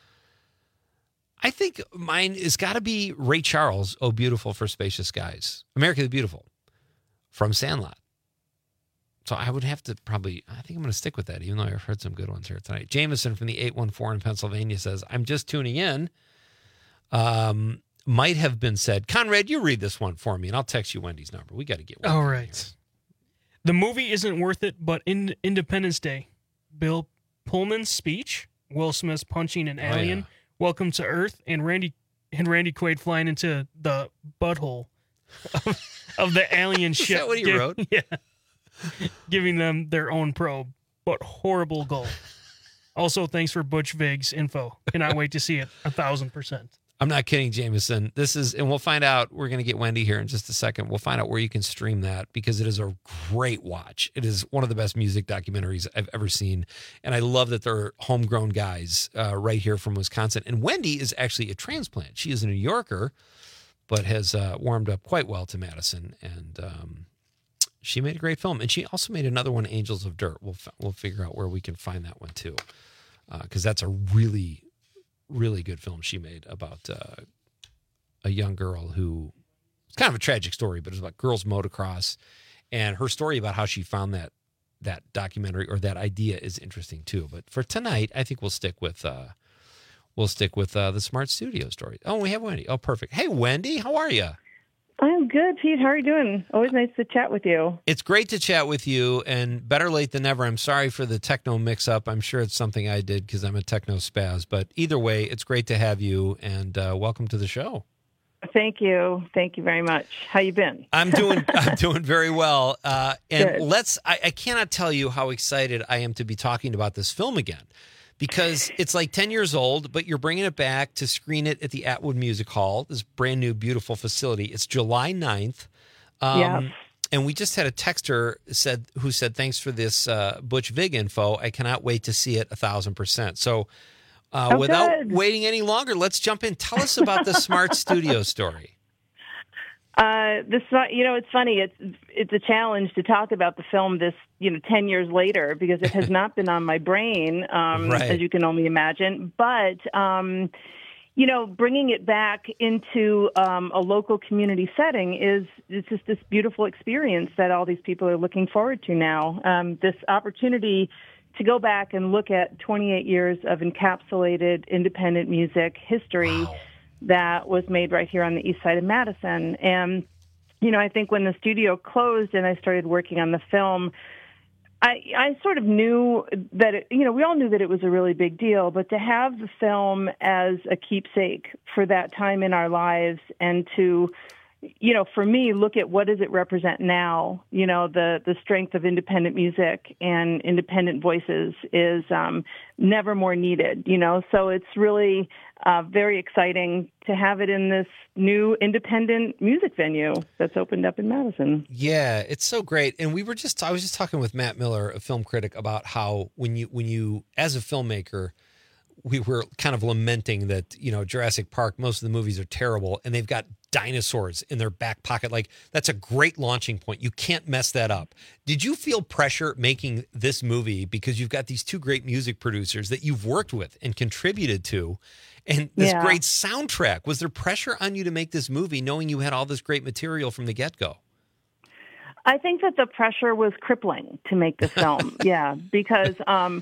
I think mine has got to be Ray Charles, Oh, Beautiful for Spacious Skies. America the Beautiful from Sandlot. So I would have to probably, I think I'm going to stick with that, even though I've heard some good ones here tonight. Jameson from the eight one four in Pennsylvania says, I'm just tuning in. Um, might have been said. Conrad, you read this one for me, and I'll text you Wendy's number. We got to get one. All right. The movie isn't worth it, but in Independence Day, Bill Pullman's speech, Will Smith's punching an alien, oh, yeah. Welcome to Earth, and Randy and Randy Quaid flying into the butthole of, of the alien ship. Is that what he Give- wrote? Yeah. Giving them their own probe, but horrible goal. Also, thanks for Butch Vig's info. Cannot wait to see it. A thousand percent. I'm not kidding, Jameson. This is, and we'll find out. We're going to get Wendy here in just a second. We'll find out where you can stream that because it is a great watch. It is one of the best music documentaries I've ever seen. And I love that they're homegrown guys uh, right here from Wisconsin. And Wendy is actually a transplant. She is a New Yorker, but has uh, warmed up quite well to Madison. And um, she made a great film. And she also made another one, Angels of Dirt. We'll, we'll figure out where we can find that one too. Because uh, that's a really... really good film she made about uh, a young girl who, it's kind of a tragic story, but it's about girls motocross, and her story about how she found that that documentary or that idea is interesting too. But for tonight, I think we'll stick with uh, we'll stick with uh, the Smart Studio story. Oh, we have Wendy. Oh, perfect. Hey, Wendy, how are you? I'm good, Pete. How are you doing? Always nice to chat with you. It's great to chat with you, and better late than never. I'm sorry for the techno mix-up. I'm sure it's something I did because I'm a techno spaz. But either way, it's great to have you, and uh, welcome to the show. Thank you. Thank you very much. How you been? I'm doing I'm doing very well. Uh, and Good. let's I, I cannot tell you how excited I am to be talking about this film again. Because it's like ten years old, but you're bringing it back to screen it at the Atwood Music Hall, this brand new, beautiful facility. It's July ninth. Um, Yes. And we just had a texter said who said, thanks for this uh, Butch Vig info. I cannot wait to see it a thousand percent. So uh, Oh, without good. waiting any longer, let's jump in. Tell us about the Smart Studio story. Uh, this, you know, it's funny. It's it's a challenge to talk about the film this, you know, ten years later because it has not been on my brain, um, Right. as you can only imagine. But um, you know, bringing it back into um, a local community setting is it's just this beautiful experience that all these people are looking forward to now. Um, this opportunity to go back and look at twenty-eight years of encapsulated independent music history wow. that was made right here on the east side of Madison. And, you know, I think when the studio closed and I started working on the film, I, I sort of knew that, it, you know, we all knew that it was a really big deal, but to have the film as a keepsake for that time in our lives and to, you know, for me, look at what does it represent now, you know, the, the strength of independent music and independent voices is um, never more needed, you know, so it's really uh, very exciting to have it in this new independent music venue that's opened up in Madison. Yeah, it's so great. And we were just, I was just talking with Matt Miller, a film critic, about how when you, when you, as a filmmaker, we were kind of lamenting that, you know, Jurassic Park, most of the movies are terrible and they've got dinosaurs in their back pocket. Like, that's a great launching point. You can't mess that up. Did you feel pressure making this movie because you've got these two great music producers that you've worked with and contributed to and this Yeah. great soundtrack? Was there pressure on you to make this movie knowing you had all this great material from the get-go? I think that the pressure was crippling to make this film. yeah, because um,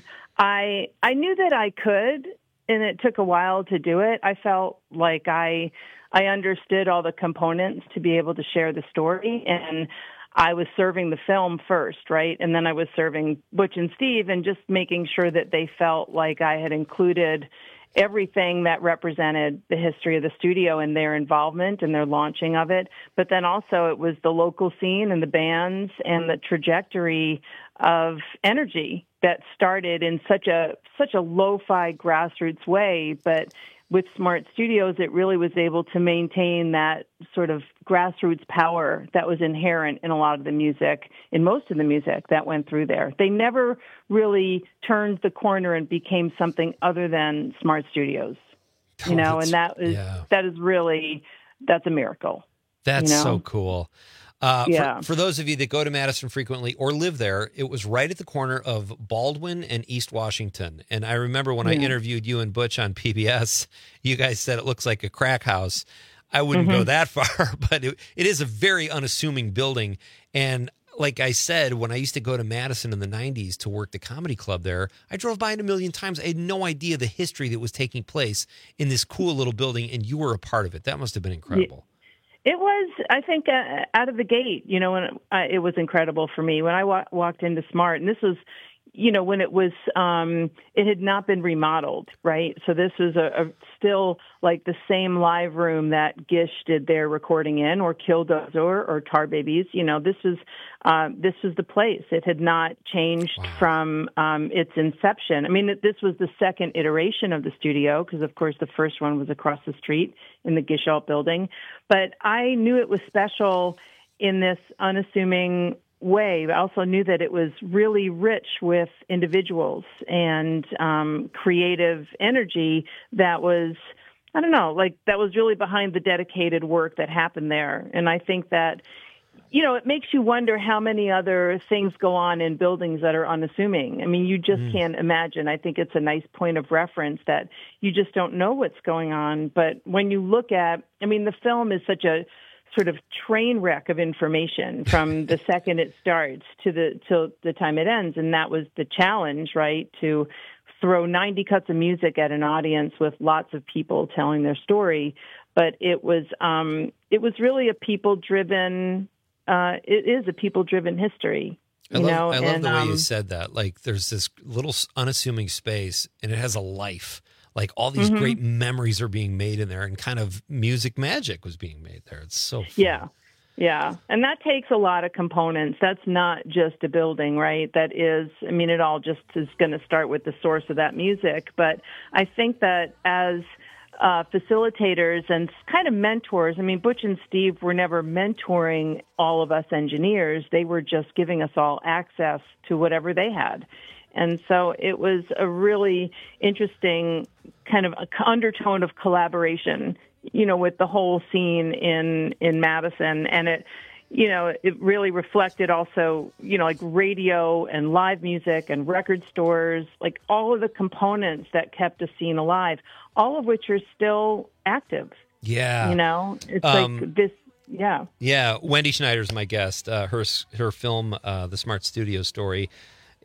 I I knew that I could, and it took a while to do it. I felt like I I understood all the components to be able to share the story, and I was serving the film first, right? And then I was serving Butch and Steve and just making sure that they felt like I had included everything that represented the history of the studio and their involvement and their launching of it. But then also it was the local scene and the bands and the trajectory of energy that started in such a such a lo-fi grassroots way. But with Smart Studios, it really was able to maintain that sort of grassroots power that was inherent in a lot of the music, in most of the music that went through there. They never really turned the corner and became something other than Smart Studios, you know, Oh, and that is, yeah. that is really, that's a miracle. That's you know? so cool. Uh, Yeah. for, for those of you that go to Madison frequently or live there, it was right at the corner of Baldwin and East Washington. And I remember when I Yeah. interviewed you and Butch on P B S, you guys said it looks like a crack house. I wouldn't go Mhm. that far, but it, it is a very unassuming building. And like I said, when I used to go to Madison in the nineties to work the comedy club there, I drove by it a million times. I had no idea the history that was taking place in this cool little building, and you were a part of it. That must have been incredible. It was, I think, uh, out of the gate, you know, when uh, it was incredible for me when I wa- walked into Smart, and this was, you know, when it was, um, it had not been remodeled, right? So this was a, a still like the same live room that Gish did their recording in, or Killdozer or Tar Babies. You know, this is uh, this was the place. It had not changed from um, its inception. I mean, this was the second iteration of the studio because, of course, the first one was across the street in the Gish-Alt building. But I knew it was special in this unassuming way. I also knew that it was really rich with individuals and um, creative energy that was, I don't know, like that was really behind the dedicated work that happened there. And I think that, you know, it makes you wonder how many other things go on in buildings that are unassuming. I mean, you just Mm. can't imagine. I think it's a nice point of reference that you just don't know what's going on. But when you look at, I mean, the film is such a sort of train wreck of information from the second it starts to the till the time it ends. And that was the challenge, right? To throw ninety cuts of music at an audience with lots of people telling their story. But it was um, it was really a people driven. Uh, it is a people driven history. I You love, know, I love and, the way you um, said that. Like, there's this little s- unassuming space, and it has a life. Like, all these Mhm. great memories are being made in there, and kind of music magic was being made there. It's so fun. Yeah. Yeah. And that takes a lot of components. That's not just a building, right? That is, I mean, it all just is going to start with the source of that music. But I think that as uh, facilitators and kind of mentors, I mean, Butch and Steve were never mentoring all of us engineers. They were just giving us all access to whatever they had. And so it was a really interesting kind of undertone of collaboration, you know, with the whole scene in, in Madison. And it, you know, it really reflected also, you know, like radio and live music and record stores, like all of the components that kept the scene alive, all of which are still active. Yeah. You know, it's Um, like this. Yeah. Yeah, Wendy Schneider's my guest. Uh, her her film, uh, The Smart Studio Story,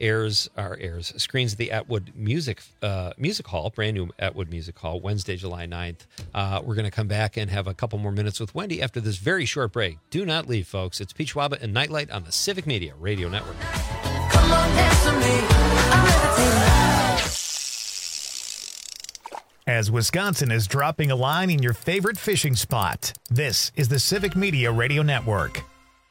airs our airs screens at the Atwood Music uh, Music Hall, brand new Atwood Music Hall, Wednesday, July ninth. Uh, we're going to come back and have a couple more minutes with Wendy after this very short break. Do not leave, folks. It's Pete Schwaba and Nightlight on the Civic Media Radio Network. Come on, dance with me. I'm ready to As Wisconsin is dropping a line in your favorite fishing spot, this is the Civic Media Radio Network.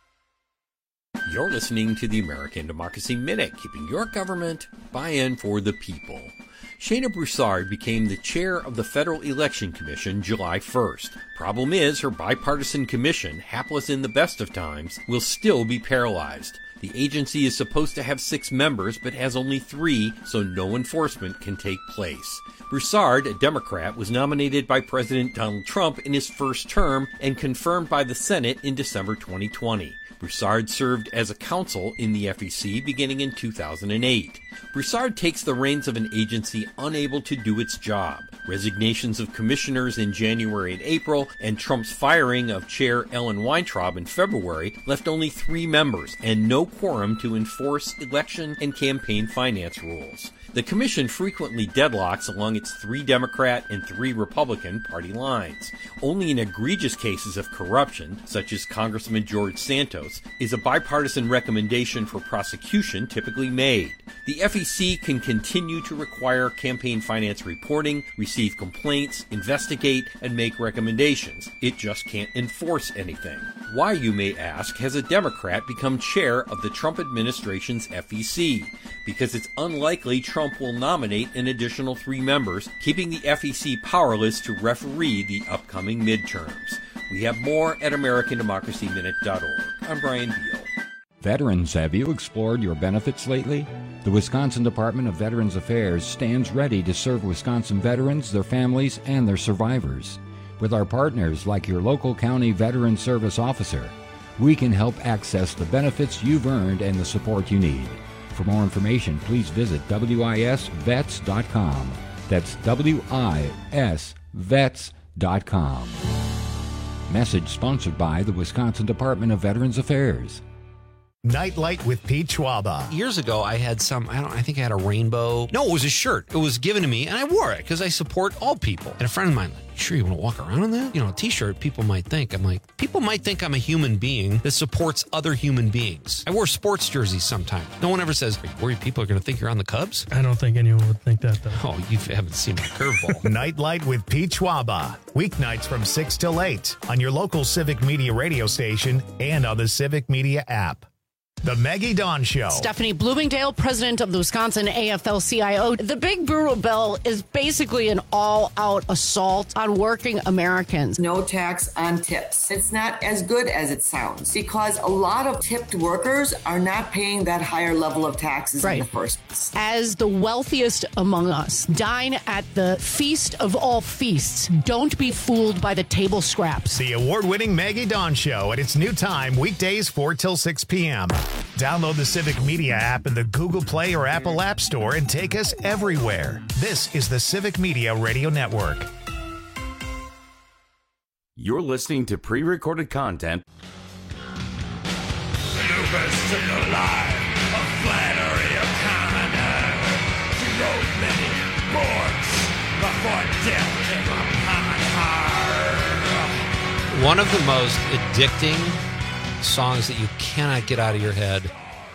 You're listening to the American Democracy Minute, keeping your government buy-in for the people. Shayna Broussard became the chair of the Federal Election Commission July first. Problem is, her bipartisan commission, hapless in the best of times, will still be paralyzed. The agency is supposed to have six members, but has only three, so no enforcement can take place. Broussard, a Democrat, was nominated by President Donald Trump in his first term and confirmed by the Senate in December twenty twenty. Broussard served as a counsel in the F E C beginning in two thousand eight. Broussard takes the reins of an agency unable to do its job. Resignations of commissioners in January and April, and Trump's firing of Chair Ellen Weintraub in February left only three members and no quorum to enforce election and campaign finance rules. The commission frequently deadlocks along its three Democrat and three Republican party lines. Only in egregious cases of corruption, such as Congressman George Santos, is a bipartisan recommendation for prosecution typically made. The F E C can continue to require campaign finance reporting, receive complaints, investigate, and make recommendations. It just can't enforce anything. Why, you may ask, has a Democrat become chair of the Trump administration's F E C? Because it's unlikely Trump will nominate an additional three members, keeping the F E C powerless to referee the upcoming midterms. We have more at American Democracy Minute dot org. I'm Brian Beal. Veterans, have you explored your benefits lately? The Wisconsin Department of Veterans Affairs stands ready to serve Wisconsin veterans, their families, and their survivors. With our partners like your local county veteran service officer, we can help access the benefits you've earned and the support you need. For more information, please visit W I S vets dot com. That's W I S vets dot com. Message sponsored by the Wisconsin Department of Veterans Affairs. Nightlight with Pete Schwaba. Years ago, I had some, I don't I think I had a rainbow. No, it was a shirt. It was given to me, and I wore it because I support all people. And a friend of mine, like, sure you want to walk around in that? You know, a t-shirt, people might think. I'm like, people might think I'm a human being that supports other human beings. I wear sports jerseys sometimes. No one ever says, are you worried people are going to think you're on the Cubs? I don't think anyone would think that, though. Oh, you haven't seen my curveball. Nightlight with Pete Schwaba. Weeknights from six till eight on your local Civic Media radio station and on the Civic Media app. The Maggie Dawn Show. Stephanie Bloomingdale, president of the Wisconsin A F L C I O. The Big Brutal Bill is basically an all-out assault on working Americans. No tax on tips. It's not as good as it sounds because a lot of tipped workers are not paying that higher level of taxes right. in the first place. As the wealthiest among us, dine at the feast of all feasts. Don't be fooled by the table scraps. The award-winning Maggie Dawn Show at its new time, weekdays four till six p.m. Download the Civic Media app in the Google Play or Apple App Store and take us everywhere. This is the Civic Media Radio Network. You're listening to pre-recorded content. Lucas took a life of flattery of common. She wrote many books before death came upon her. One of the most addicting songs that you cannot get out of your head.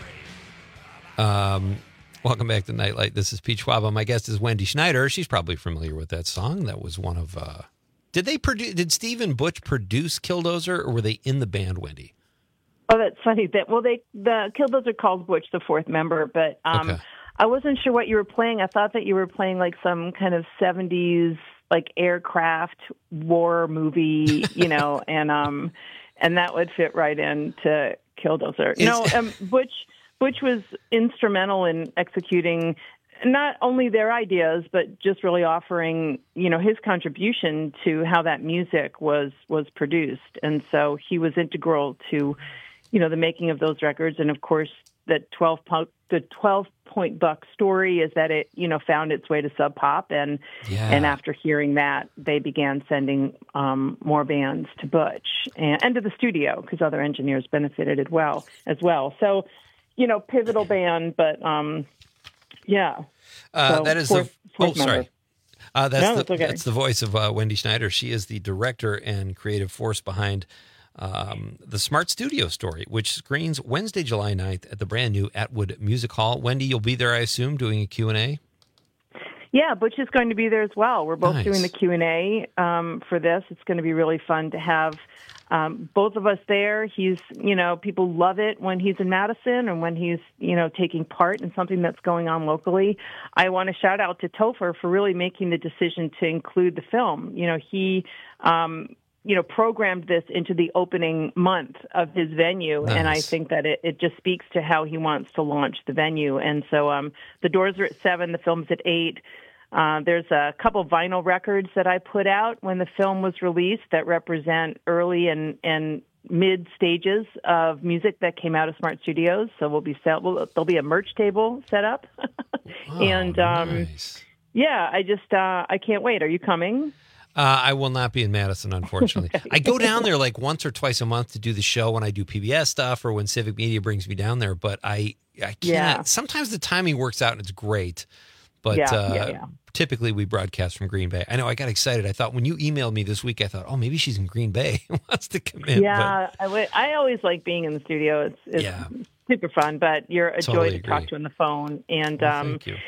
Um, welcome back to Nightlight. This is Pete Schwaba. My guest is Wendy Schneider. She's probably familiar with that song. That was one of. Uh, did they produce? Did Steve and Butch produce Killdozer, or were they in the band, Wendy? Oh, that's funny. That well, they the Killdozer called Butch the fourth member, but um, okay. I wasn't sure what you were playing. I thought that you were playing like some kind of seventies like aircraft war movie, you know, and um. And that would fit right into Killdozer. Is, no, um, Butch Butch was instrumental in executing not only their ideas, but just really offering, you know, his contribution to how that music was was produced. And so he was integral to, you know, the making of those records. And of course, the twelve the twelve Point Buck story is that it, you know, found its way to Sub Pop, and yeah. and after hearing that, they began sending um, more bands to Butch and, and to the studio because other engineers benefited as well as well. So, you know, pivotal band, but um, yeah. Uh, So, that is fourth- the. fourth Oh, sorry. member. Uh, that's No, the that's okay. that's the voice of uh, Wendy Schneider. She is the director and creative force behind um, the Smart Studio Story, which screens Wednesday, July ninth at the brand new Atwood Music Hall. Wendy, you'll be there, I assume, doing a Q and A. Yeah, Butch is going to be there as well. We're both Nice. doing the Q and A um, for this. It's going to be really fun to have um, both of us there. He's, you know, people love it when he's in Madison and when he's, you know, taking part in something that's going on locally. I want to shout out to Topher for really making the decision to include the film. You know, he, um, you know, programmed this into the opening month of his venue. Nice. And I think that it, it just speaks to how he wants to launch the venue. And so um, the doors are at seven, the film's at eight. Uh, there's a couple vinyl records that I put out when the film was released that represent early and, and mid stages of music that came out of Smart Studios. So we'll be sell- we'll, there'll be a merch table set up. Oh, and um, nice. yeah, I just uh, I can't wait. Are you coming? Uh, I will not be in Madison, unfortunately. I go down there like once or twice a month to do the show when I do P B S stuff or when Civic Media brings me down there. But I, I can't. Yeah. Sometimes the timing works out and it's great. But Yeah, uh, yeah, yeah. typically we broadcast from Green Bay. I know I got excited. I thought when you emailed me this week, I thought, oh, maybe she's in Green Bay. Wants to come in. Yeah, I would. I always like being in the studio. It's, it's Yeah. super fun, but you're a Totally joy to agree. talk to on the phone. And Well, um, thank you.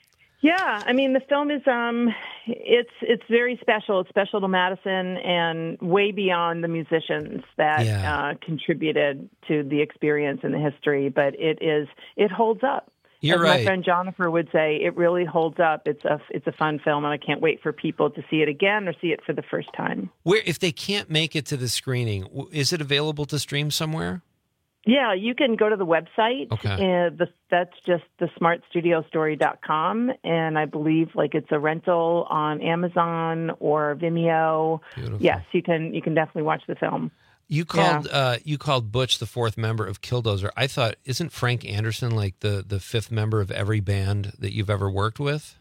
yeah, I mean the film is um, it's it's very special. It's special to Madison and way beyond the musicians that Yeah. uh, contributed to the experience and the history. But it is it holds up. You're As right. my friend Jennifer would say, it really holds up. It's a it's a fun film, and I can't wait for people to see it again or see it for the first time. Where if they can't make it to the screening, w- is it available to stream somewhere? Yeah, you can go to the website. Okay. Uh, the, that's just the smart studio story dot com, and I believe like it's a rental on Amazon or Vimeo. Beautiful. Yes, you can you can definitely watch the film. You Yeah. called uh, you called Butch the fourth member of Killdozer. I thought, isn't Frank Anderson like the, the fifth member of every band that you've ever worked with?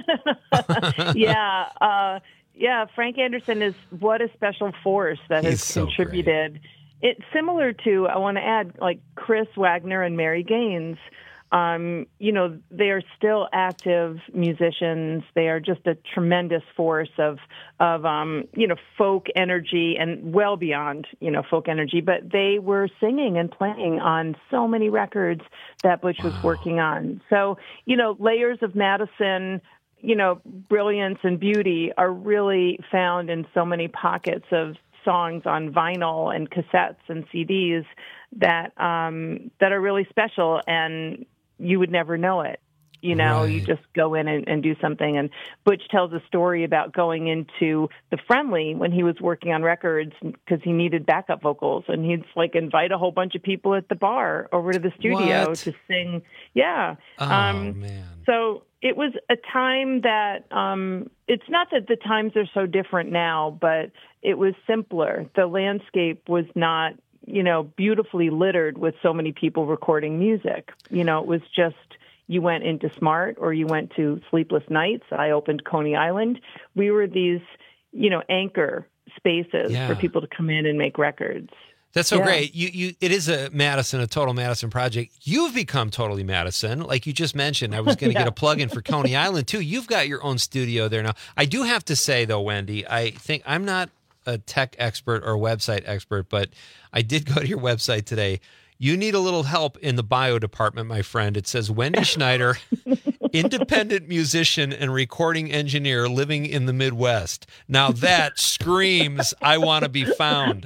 yeah, uh, yeah. Frank Anderson is what a special force that He's has so contributed. It's similar to I want to add like Chris Wagner and Mary Gaines. Um, you know, they are still active musicians. They are just a tremendous force of of um, you know folk energy and well beyond you know folk energy. But they were singing and playing on so many records that Butch was working on. So you know, layers of Madison, you know, brilliance and beauty are really found in so many pockets of songs on vinyl and cassettes and C Ds that um, that are really special, and you would never know it. You know, Right. you just go in and, and do something. And Butch tells a story about going into the Friendly when he was working on records because he needed backup vocals, and he'd like invite a whole bunch of people at the bar over to the studio What? to sing. Yeah. Oh, um, man. So it was a time that um, it's not that the times are so different now, but it was simpler. The landscape was not, you know, beautifully littered with so many people recording music. You know, it was just you went into Smart or you went to Sleepless Nights. I opened Coney Island. We were these, you know, anchor spaces Yeah. for people to come in and make records. That's so Yeah. great. You, you, it is a Madison, a total Madison project. You've become totally Madison, like you just mentioned. I was going to Yeah. get a plug in for Coney Island too. You've got your own studio there now. I do have to say though, Wendy, I think I'm not a tech expert or website expert, but I did go to your website today. You need a little help in the bio department, my friend. It says Wendy Schneider, independent musician and recording engineer living in the Midwest. Now that screams, I want to be found.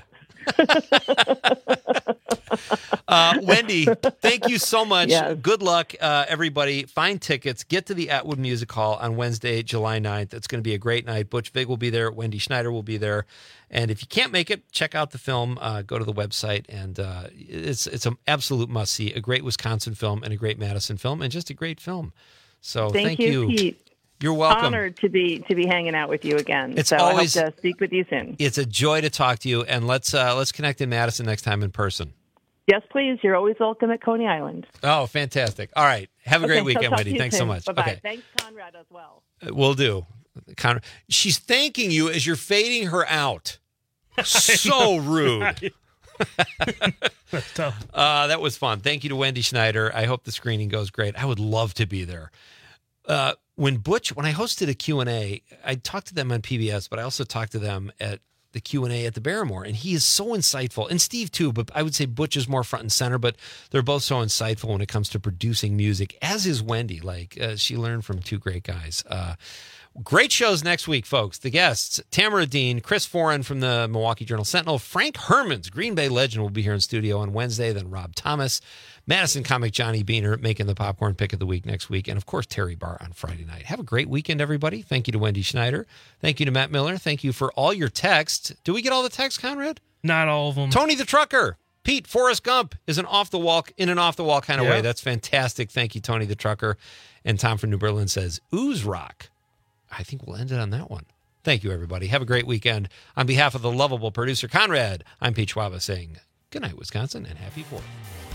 uh, Wendy, thank you so much. Yes. Good luck, uh, everybody. Find tickets. Get to the Atwood Music Hall on Wednesday, July ninth. It's going to be a great night. Butch Vig will be there. Wendy Schneider will be there. And if you can't make it, check out the film. Uh, go to the website, and uh, it's it's an absolute must see. A great Wisconsin film and a great Madison film, and just a great film. So Thank, thank, you, Pete. You're welcome. Honored to be to be hanging out with you again. It's so always- I hope to speak with you soon. It's a joy to talk to you, and let's uh, let's connect in Madison next time in person. Yes, please. You're always welcome at Coney Island. Oh, fantastic! All right, have a Okay, great so weekend, talk to Wendy. you Thanks so soon. much. Bye-bye. Okay, Thanks, Conrad, as well. we'll do. Con- She's thanking you as you're fading her out. So rude. That's tough. Uh, that was fun. Thank you to Wendy Schneider. I hope the screening goes great. I would love to be there. Uh, when Butch, when I hosted a Q and A, I talked to them on P B S, but I also talked to them at the Q and A at the Barrymore, and he is so insightful, and Steve too, but I would say Butch is more front and center, but they're both so insightful when it comes to producing music, as is Wendy. Like, uh, she learned from two great guys. Uh, great shows next week, folks. The guests, Tamara Dean, Chris Foran from the Milwaukee Journal Sentinel, Frank Hermans, Green Bay legend, will be here in studio on Wednesday, then Rob Thomas, Madison comic Johnny Beaner making the popcorn pick of the week next week, and of course Terry Barr on Friday night. Have a great weekend, everybody. Thank you to Wendy Schneider. Thank you to Matt Miller. Thank you for all your texts. Do we get all the texts, Conrad? Not all of them. Tony the Trucker. Pete, Forrest Gump is an off the wall, in an off the wall kind of Yeah. way. That's fantastic. Thank you, Tony the Trucker. And Tom from New Berlin says, ooze rock. I think we'll end it on that one. Thank you, everybody. Have a great weekend. On behalf of the lovable producer, Conrad, I'm Pete Schwaba saying good night, Wisconsin, and happy Fourth.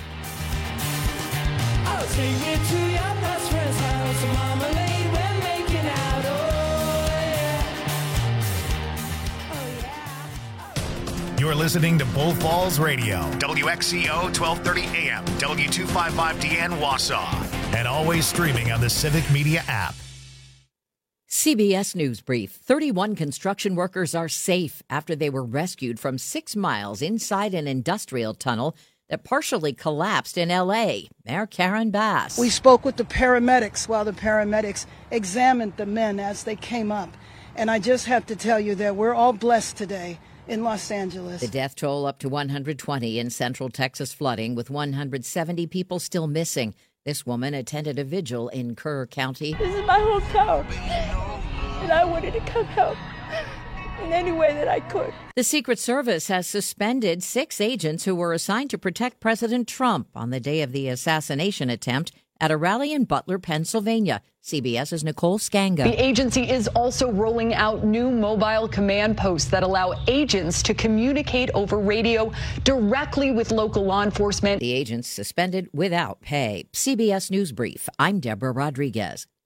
I'll take you to your best friend's house. Marmalade, we're making out. Oh, You're listening to Bull Falls Radio, W X C O twelve thirty A M, W two fifty-five D N Wausau, and always streaming on the Civic Media app. C B S News Brief. thirty-one construction workers are safe after they were rescued from six miles inside an industrial tunnel that partially collapsed in L A. Mayor Karen Bass. We spoke with the paramedics while the paramedics examined the men as they came up. And I just have to tell you that we're all blessed today in Los Angeles. The death toll up to one hundred twenty in central Texas flooding, with one hundred seventy people still missing. This woman attended a vigil in Kerr County. This is my hometown, and I wanted to come help in any way that I could. The Secret Service has suspended six agents who were assigned to protect President Trump on the day of the assassination attempt at a rally in Butler, Pennsylvania. CBS's Nicole Skanga. The agency is also rolling out new mobile command posts that allow agents to communicate over radio directly with local law enforcement. The agents suspended without pay. C B S News Brief. I'm Deborah Rodriguez.